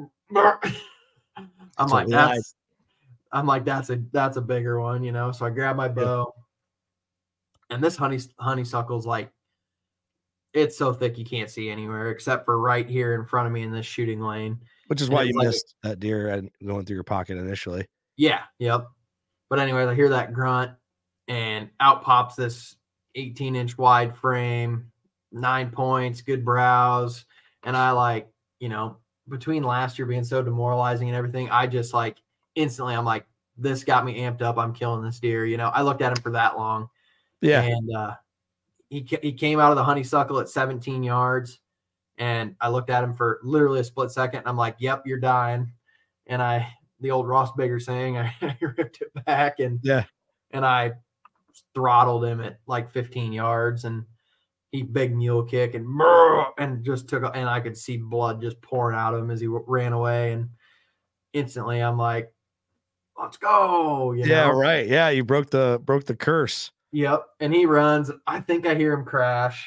that's a bigger one, So I grab my bow, and this honeysuckle's like, it's so thick you can't see anywhere except for right here in front of me in this shooting lane. Which is why you missed that deer and going through your pocket initially. Yeah. Yep. But anyways, I hear that grunt, and out pops this 18-inch wide frame, 9 points, good brows. And I between last year being so demoralizing and everything, I just instantly, I'm like, this got me amped up. I'm killing this deer. I looked at him for that long. Yeah. And he came out of the honeysuckle at 17 yards. And I looked at him for literally a split second. And I'm like, yep, you're dying. And the old Ross Bigger saying, I ripped it back and I throttled him at like 15 yards, and he big mule kick and just took, and I could see blood just pouring out of him as he ran away. And instantly I'm like, let's go. Yeah. Right. Yeah. You broke the curse. Yep. And he runs. I think I hear him crash,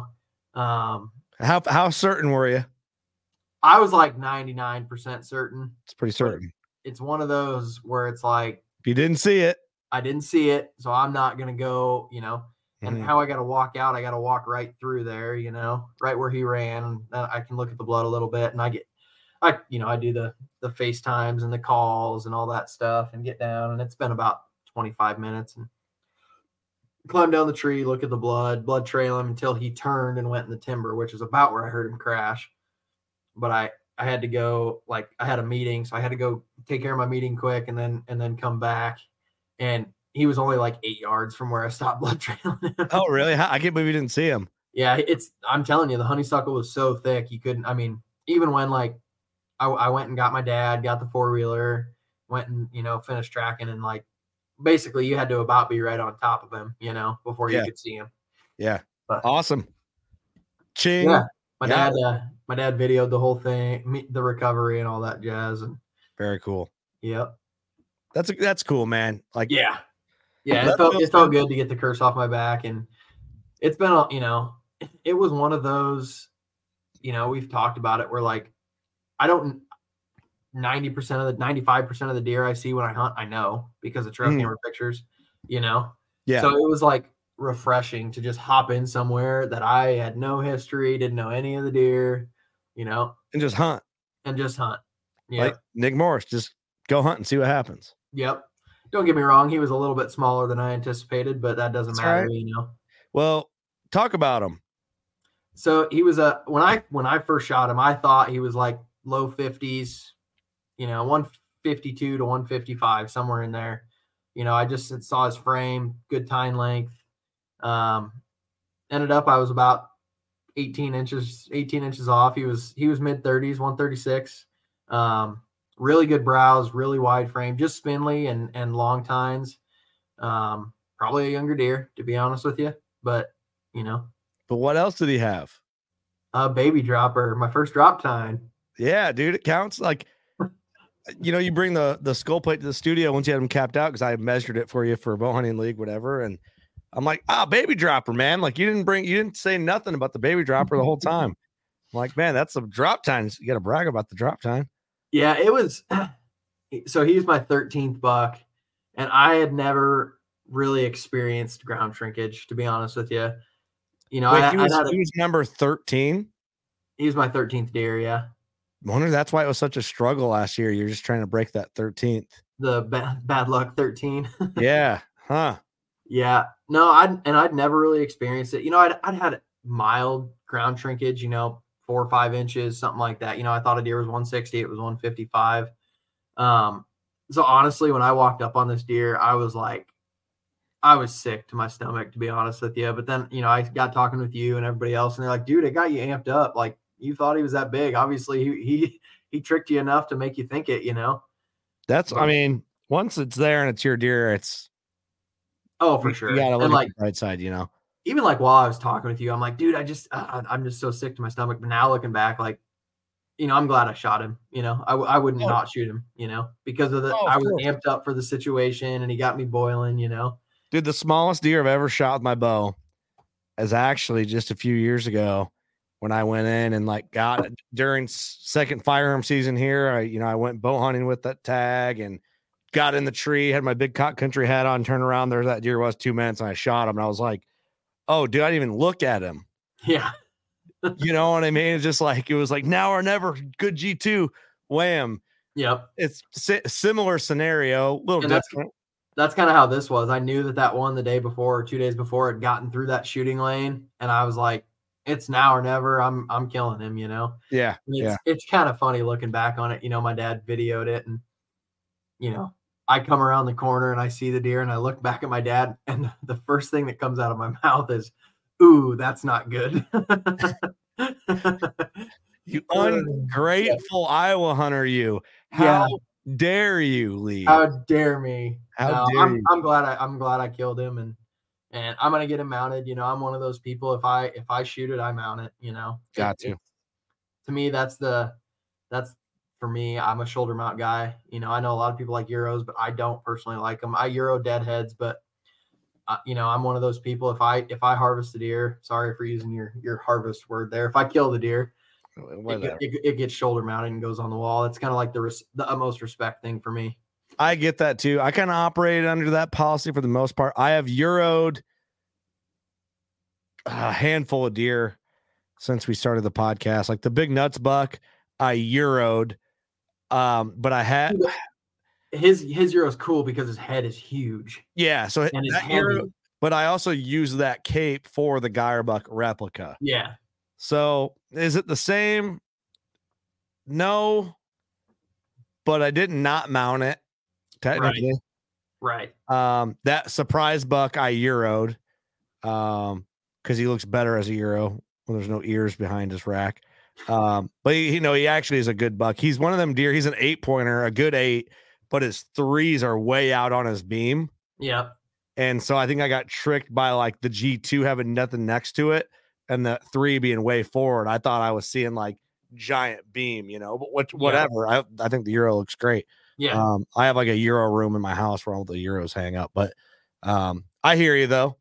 How certain were you? I was like 99% certain. It's pretty certain. It's one of those where it's like, if you didn't see it, I didn't see it, so I'm not going to go, and how I got to walk out, I got to walk right through there, right where he ran. And I can look at the blood a little bit, and I do the FaceTimes and the calls and all that stuff and get down. And it's been about 25 minutes, and climb down the tree, look at the blood trail him until he turned and went in the timber, which is about where I heard him crash. But I had to go, I had a meeting, so I had to go take care of my meeting quick and then come back. And he was only like 8 yards from where I stopped blood trailing him. Oh, really? I can't believe you didn't see him. Yeah, I'm telling you, the honeysuckle was so thick you couldn't. I mean, even when I went and got my dad, got the 4-wheeler, went and finished tracking, and basically you had to about be right on top of him, before you could see him. Yeah, but, awesome. Ching. Yeah, my dad videoed the whole thing, the recovery and all that jazz, and very cool. Yep. That's cool, man. Yeah, it felt good to get the curse off my back. And it's been, it was one of those, we've talked about it where I don't 95% of the deer I see when I hunt, I know because of trail camera pictures, Yeah. So it was refreshing to just hop in somewhere that I had no history, didn't know any of the deer, and just hunt. Yeah. Like Nick Morris, just go hunt and see what happens. Yep. Don't get me wrong. He was a little bit smaller than I anticipated, but that doesn't matter, right. Well, talk about him. So he was when I first shot him, I thought he was low 50s, 152 to 155, somewhere in there. I just saw his frame, good tine length. Ended up, I was about 18 inches off. He was mid 30s, 136. Really good brows, really wide frame, just spindly and long tines. Probably a younger deer, to be honest with you, but But what else did he have? A baby dropper, my first drop tine. Yeah, dude, it counts. You bring the skull plate to the studio once you had them capped out, because I measured it for you for a bow hunting league, whatever. And I'm like, baby dropper, man. You didn't say nothing about the baby dropper the whole time. I'm like, man, that's some drop tines. You got to brag about the drop tine. Yeah, it was. So he's my 13th buck, and I had never really experienced ground shrinkage, to be honest with you. He was number 13. He was my 13th deer. Yeah. I wonder that's why it was such a struggle last year. You're just trying to break that 13th. The bad luck 13. Yeah. Huh. Yeah. No, I'd never really experienced it. I'd had mild ground shrinkage, 4 or 5 inches, something like that. I thought a deer was 160. It was 155. So honestly, when I walked up on this deer, I was sick to my stomach, to be honest with you. But then, I got talking with you and everybody else, and they're like, dude, it got you amped up. Like, you thought he was that big. Obviously, he tricked you enough to make you think it, I mean, once it's there and it's your deer, it's. Oh, for sure. You gotta look at the bright side, Even like while I was talking with you, I'm like, dude, I'm just so sick to my stomach. But now looking back, like, I'm glad I shot him. I wouldn't not shoot him, because of I was amped up for the situation and he got me boiling, Dude, the smallest deer I've ever shot with my bow is actually just a few years ago when I went in and got it during second firearm season here. I went bow hunting with that tag and got in the tree, had my big cock country hat on, turned around, there that deer was 2 minutes, and I shot him. And I was like, oh, dude, I didn't even look at him. Yeah. You know what I mean? It's just it was like now or never, good G2, wham. Yep. It's similar scenario, a little different. That's kind of how this was. I knew that one the day before or 2 days before had gotten through that shooting lane, and I was like, it's now or never. I'm killing him, Yeah. It's kind of funny looking back on it. My dad videoed it, and I come around the corner and I see the deer and I look back at my dad, and the first thing that comes out of my mouth is, ooh, that's not good. You ungrateful Iowa hunter, you. How dare you, Lee? How dare me? How dare you? I'm glad I killed him, and I'm gonna get him mounted. I'm one of those people. If I shoot it, I mount it. Got to. To me, that's for me. I'm a shoulder mount guy. I know a lot of people like Euros, but I don't personally like them. I Euro deadheads, but I'm one of those people. If I harvest a deer, sorry for using your harvest word there. If I kill the deer, it gets shoulder mounted and goes on the wall. It's kind of like the utmost respect thing for me. I get that too. I kind of operated under that policy for the most part. I have Euroed a handful of deer since we started the podcast. Like the big nuts buck, I Euroed. But I had his Euro is cool because his head is huge. Yeah, so that Euro, but I also use that cape for the Geierbuck replica. Yeah. So is it the same? No, but I did not mount it technically. Right. That surprise buck I Euroed, because he looks better as a Euro when there's no ears behind his rack. But he actually is a good buck. He's one of them deer. He's an 8-pointer, a good 8, but his 3s are way out on his beam. Yep. And so I think I got tricked by the G2 having nothing next to it and the 3 being way forward. I thought I was seeing giant beam, but whatever. Yeah. I think the Euro looks great. Yeah. I have a Euro room in my house where all the Euros hang up, but I hear you though.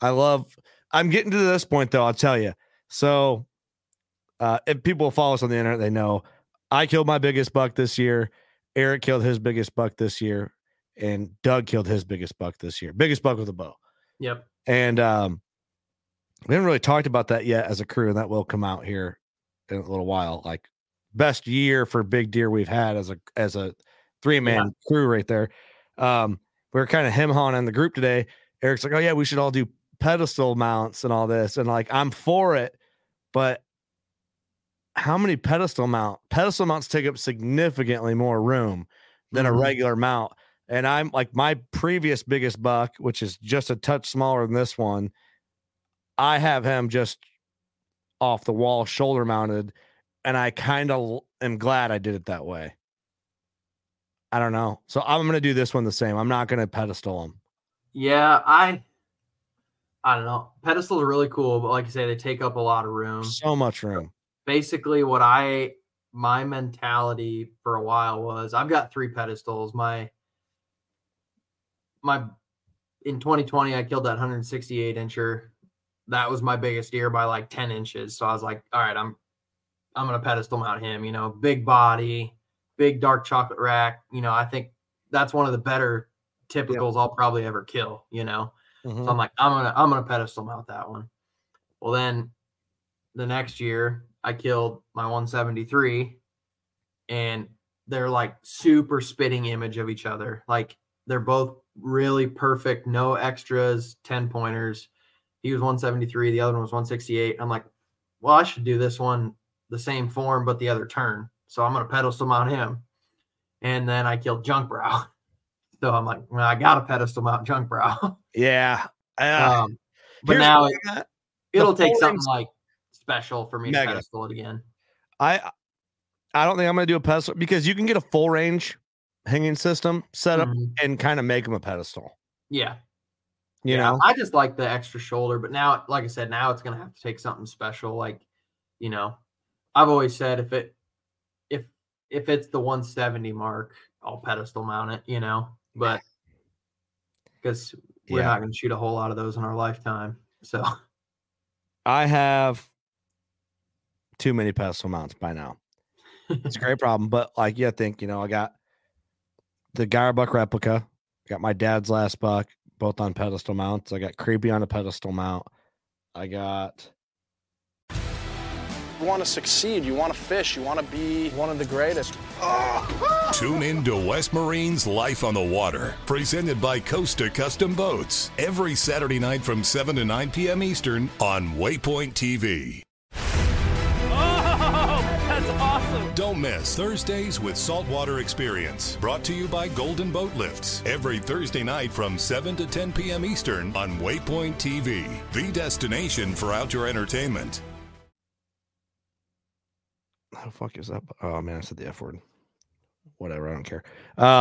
I'm getting to this point though. I'll tell you. So if people follow us on the internet, they know I killed my biggest buck this year. Eric killed his biggest buck this year, and Doug killed his biggest buck this year. Biggest buck with a bow. Yep. And we haven't really talked about that yet as a crew, and that will come out here in a little while. Best year for big deer we've had as a 3-man crew right there. We were kind of him-hawing in the group today. Eric's like, oh yeah, we should all do pedestal mounts and all this, and I'm for it, but how many pedestal mounts take up significantly more room than a regular mount. And I'm my previous biggest buck, which is just a touch smaller than this one, I have him just off the wall, shoulder mounted. And I kind of am glad I did it that way. I don't know. So I'm going to do this one the same. I'm not going to pedestal him. Yeah. I don't know. Pedestals are really cool, but like you say, they take up a lot of room. So much room. Basically my mentality for a while was I've got 3 pedestals. My in 2020, I killed that 168 incher. That was my biggest deer by 10 inches. So I was like, all right, I'm going to pedestal mount him, big body, big dark chocolate rack. I think that's one of the better typicals I'll probably ever kill, So I'm like, I'm going to pedestal mount that one. Well, then the next year I killed my 173, and they're like super spitting image of each other. Like they're both really perfect, no extras, 10-pointers. He was 173, the other one was 168. I'm like, well, I should do this one the same form, but the other turn. So I'm going to pedestal mount him. And then I killed Junk Brow. So I'm like, well, I got to pedestal mount Junk Brow. Yeah. But now it'll take something range, like special for me to pedestal it again. I don't think I'm going to do a pedestal because you can get a full range hanging system set up and kind of make them a pedestal. Yeah. You know, I just like the extra shoulder, but now, like I said, now it's going to have to take something special. Like, you know, I've always said if it's the 170 mark, I'll pedestal mount it, you know, but because we're not going to shoot a whole lot of those in our lifetime. So I have too many pedestal mounts by now. It's a great problem, but like, I think, you know, I got the Geyer buck replica, got my dad's last buck, both on pedestal mounts. I got Creepy on a pedestal mount. I got. You want to succeed, you want to fish, you want to be one of the greatest. Tune in to West Marine's Life on the Water, presented by Costa Custom Boats, every Saturday night from 7 to 9 p.m. Eastern on Waypoint TV. That's awesome. Don't miss Thursdays with Saltwater Experience, brought to you by Golden Boat Lifts, every Thursday night from 7 to 10 p.m. Eastern on Waypoint TV, the destination for outdoor entertainment. How the fuck is that? Oh man, I said the F word. Whatever, I don't care.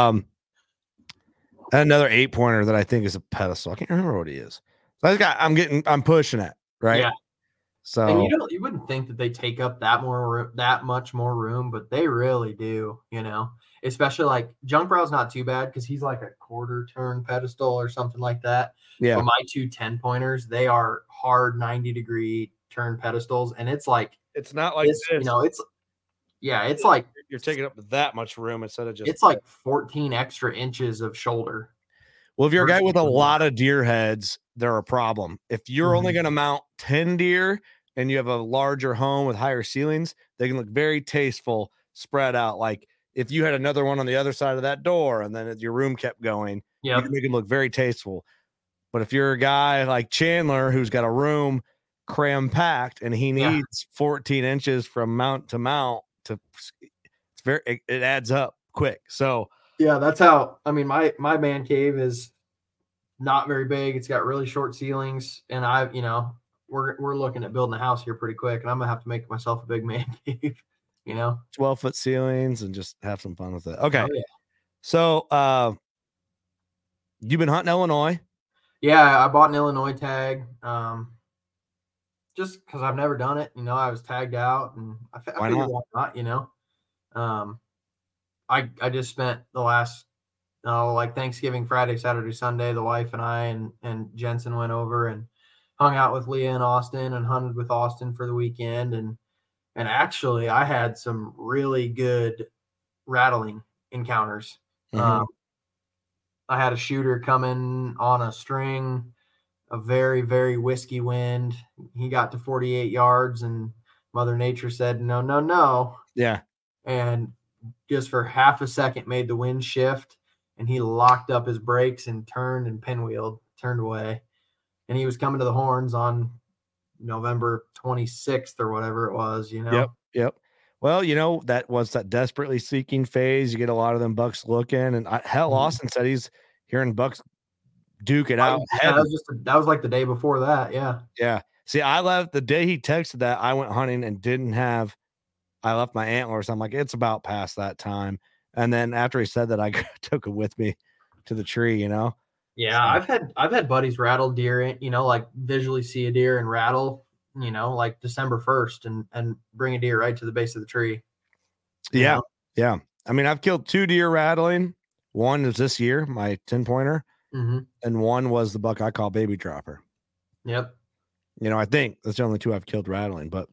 Another 8-pointer that I think is a pedestal. I can't remember what he is. So I'm pushing it, right? Yeah. So and you wouldn't think that they take up that much more room, but they really do, you know. Especially like Junk Brow's not too bad because he's like a quarter turn pedestal or something like that. Yeah. But my 2 10-pointers, they are hard 90-degree turn pedestals, and it's like it's not like this. You know, it's like you're taking up that much room instead of just. It's like 14 extra inches of shoulder. Well, if you're a guy with a lot of deer heads, they're a problem. If you're only going to mount 10 deer and you have a larger home with higher ceilings, they can look very tasteful spread out. Like if you had another one on the other side of that door and then your room kept going, you can make it look very tasteful. But if you're a guy like Chandler who's got a room cram packed and he needs 14 inches from mount to mount, it adds up quick. So yeah, that's how. I mean, my man cave is not very big. It's got really short ceilings, and we're looking at building a house here pretty quick, and I'm gonna have to make myself a big man cave. 12-foot ceilings and just have some fun with it. Okay. Oh, yeah. So you've been hunting Illinois? Yeah, I bought an Illinois tag. Just because I've never done it, I was tagged out, and I figured why not, I just spent the last, like Thanksgiving, Friday, Saturday, Sunday, the wife and I and Jensen went over and hung out with Leah in Austin and hunted with Austin for the weekend. And actually I had some really good rattling encounters. I had a shooter coming on a string, a very, very whiskey wind. He got to 48 yards and Mother Nature said, no. Yeah. And just for half a second made the wind shift and he locked up his brakes and turned and pinwheeled, turned away. And he was coming to the horns on November 26th or whatever it was, Yep. Well, that was that desperately seeking phase. You get a lot of them bucks looking, and Austin said he's hearing bucks duke it out. That was like the day before that. Yeah. Yeah. See, I left the day he texted that. I went hunting and I left my antlers. I'm like, it's about past that time. And then after he said that, I took it with me to the tree, Yeah. I've had buddies rattle deer, like visually see a deer and rattle, like December 1st and bring a deer right to the base of the tree. Yeah. Yeah. I mean, I've killed 2 deer rattling. One is this year, my 10-pointer. And one was the buck I call Baby Dropper. Yep. I think that's the only 2 I've killed rattling, but,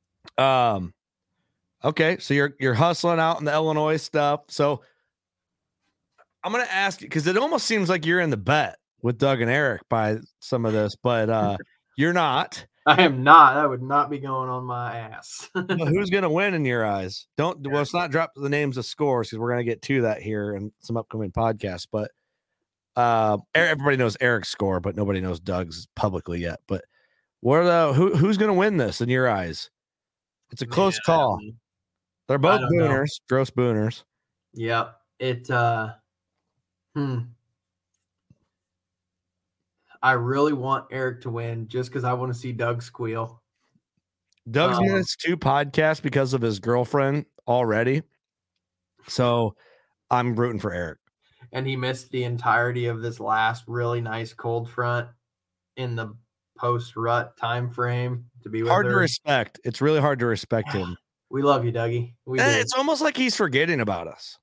okay. So you're hustling out in the Illinois stuff. So I'm going to ask you, cause it almost seems like you're in the bet with Doug and Eric by some of this, but, you're not. I am not. That would not be going on my ass. But who's going to win in your eyes? Let's not drop the names of scores because we're going to get to that here in some upcoming podcasts. But everybody knows Eric's score, but nobody knows Doug's publicly yet. But who's going to win this in your eyes? It's a close call. They're both booners, gross booners. Yep. I really want Eric to win just because I want to see Doug squeal. Doug's missed 2 podcasts because of his girlfriend already. So I'm rooting for Eric. And he missed the entirety of this last really nice cold front in the post-rut time frame to be with hard her. To respect. It's really hard to respect him. We love you, Dougie. It's almost like he's forgetting about us.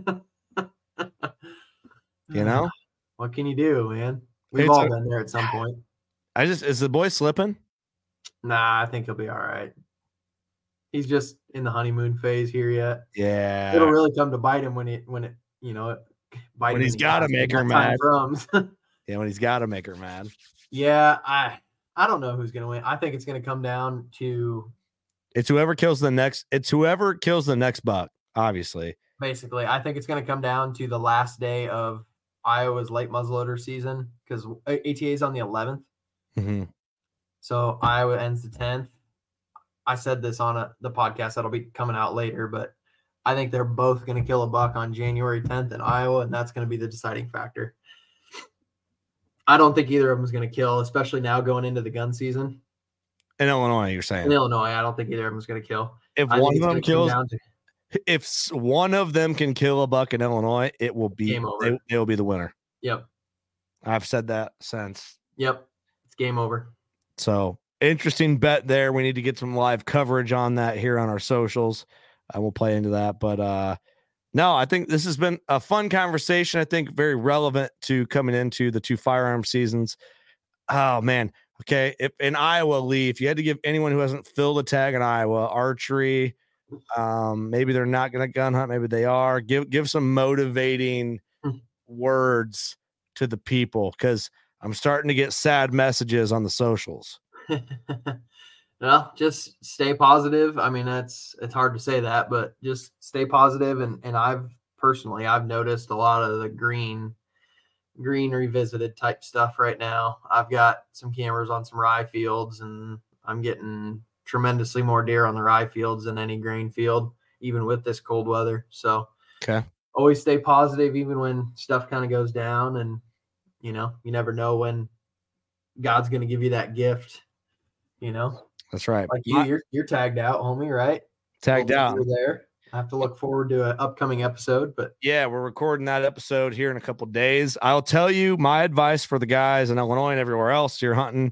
You know? What can you do, man? We've all been there at some point. Is the boy slipping? Nah, I think he'll be all right. He's just in the honeymoon phase here yet. Yeah. It'll really come to bite him when he's got to make her mad. Yeah, when he's got to make her mad. Yeah, I don't know who's going to win. I think it's going to come down to It's whoever kills the next buck, obviously. Basically, I think it's going to come down to the last day of Iowa's late muzzleloader season because ATA is on the 11th. Mm-hmm. So Iowa ends the 10th. I said this on the podcast that'll be coming out later, but I think they're both going to kill a buck on January 10th in Iowa, and that's going to be the deciding factor. I don't think either of them is going to kill, especially now going into the gun season. In Illinois, you're saying? In Illinois, I don't think either of them is going to kill. If one of them can kill a buck in Illinois, it will be game over. It will be the winner. Yep. I've said that since. Yep. It's game over. So interesting bet there. We need to get some live coverage on that here on our socials. We'll play into that. But no, I think this has been a fun conversation. I think very relevant to coming into the 2 firearm seasons. Oh, man. Okay. If in Iowa, Lee, if you had to give anyone who hasn't filled a tag in Iowa, archery, maybe they're not going to gun hunt, maybe they are, give some motivating words to the people, because I'm starting to get sad messages on the socials. Well, just stay positive. I mean, it's hard to say that, but just stay positive. And I've noticed a lot of the green revisited type stuff right now. I've got some cameras on some rye fields, and I'm getting tremendously more deer on the rye fields than any grain field, even with this cold weather. So always stay positive, even when stuff kind of goes down. And, you never know when God's going to give you that gift, That's right. Like you're tagged out, homie, right? Tagged out. You're there. I have to look forward to an upcoming episode, but yeah, we're recording that episode here in a couple of days. I'll tell you my advice for the guys in Illinois and everywhere else you're hunting.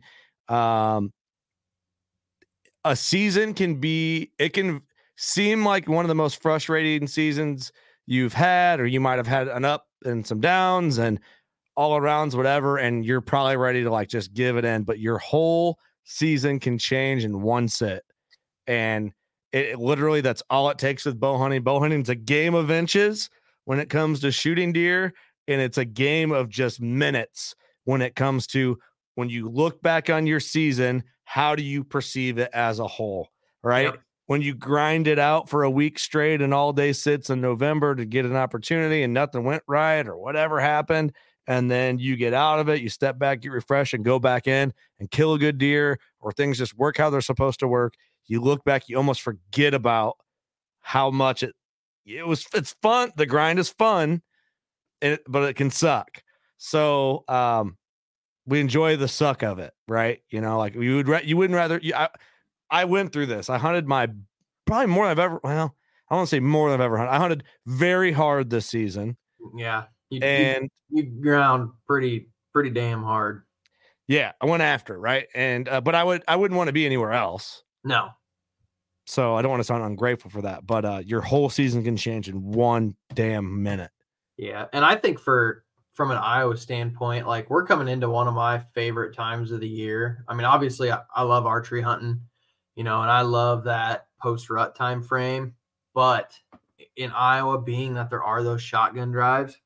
A season can seem like one of the most frustrating seasons you've had, or you might have had an up and some downs and all arounds, whatever. And you're probably ready to like just give it in, but your whole season can change in one sit. And it literally, that's all it takes with bow hunting. Bow hunting's a game of inches when it comes to shooting deer, and it's a game of just minutes when it comes to when you look back on your season, how do you perceive it as a whole, right? Yep. When you grind it out for a week straight and all day sits in November to get an opportunity and nothing went right or whatever happened, and then you get out of it, you step back, get refreshed, and go back in and kill a good deer, or things just work how they're supposed to work. You look back, you almost forget about how much it's fun. The grind is fun, but it can suck. So we enjoy the suck of it, right? Like you wouldn't rather. I went through this. I hunted probably more than I've ever. Well, I won't say more than I've ever hunted. I hunted very hard this season. Yeah, you ground pretty damn hard. Yeah, I went after, right? And but I wouldn't want to be anywhere else. No. So I don't want to sound ungrateful for that, but your whole season can change in one damn minute. Yeah, and I think from an Iowa standpoint, like we're coming into one of my favorite times of the year. I mean, obviously I love archery hunting, and I love that post-rut time frame. But in Iowa, being that there are those shotgun drives,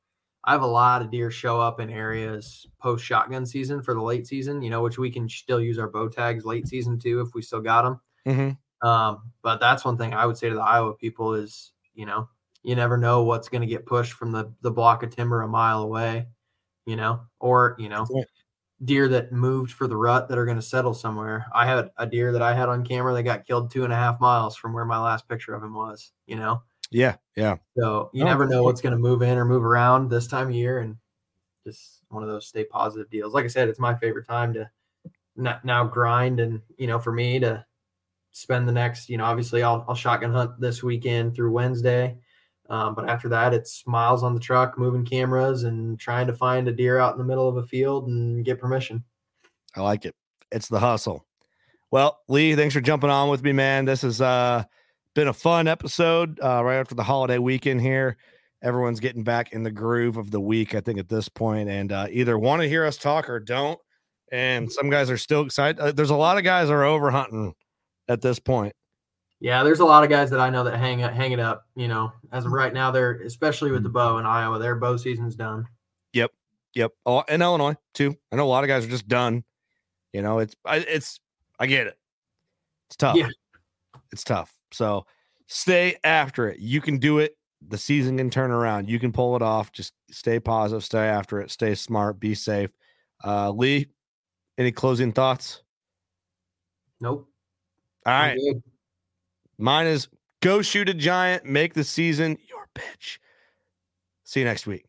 I have a lot of deer show up in areas post shotgun season for the late season, which we can still use our bow tags late season too if we still got them. But that's one thing I would say to the Iowa people is, you never know what's going to get pushed from the block of timber a mile away, or, deer that moved for the rut that are going to settle somewhere. I had a deer that I had on camera that got killed 2.5 miles from where my last picture of him was, Yeah. So you never know what's going to move in or move around this time of year, and just one of those stay positive deals. Like I said, it's my favorite time to now grind, and for me to spend the next, obviously I'll shotgun hunt this weekend through Wednesday, but after that it's miles on the truck, moving cameras and trying to find a deer out in the middle of a field and get permission. I like it. It's the hustle. Well, Lee, thanks for jumping on with me, man. This has been a fun episode right after the holiday weekend here. Everyone's getting back in the groove of the week, I think, at this point, and either want to hear us talk or don't. And some guys are still excited. There's a lot of guys that are over hunting at this point. Yeah, there's a lot of guys that I know that hang it up. As of right now, they're, especially with the bow in Iowa, their bow season's done. Yep. Oh, in Illinois too. I know a lot of guys are just done. I get it. It's tough. Yeah. It's tough. So stay after it. You can do it. The season can turn around. You can pull it off. Just stay positive, stay after it, stay smart, be safe. Lee, any closing thoughts? Nope. All right. Mine is go shoot a giant, make the season your bitch. See you next week.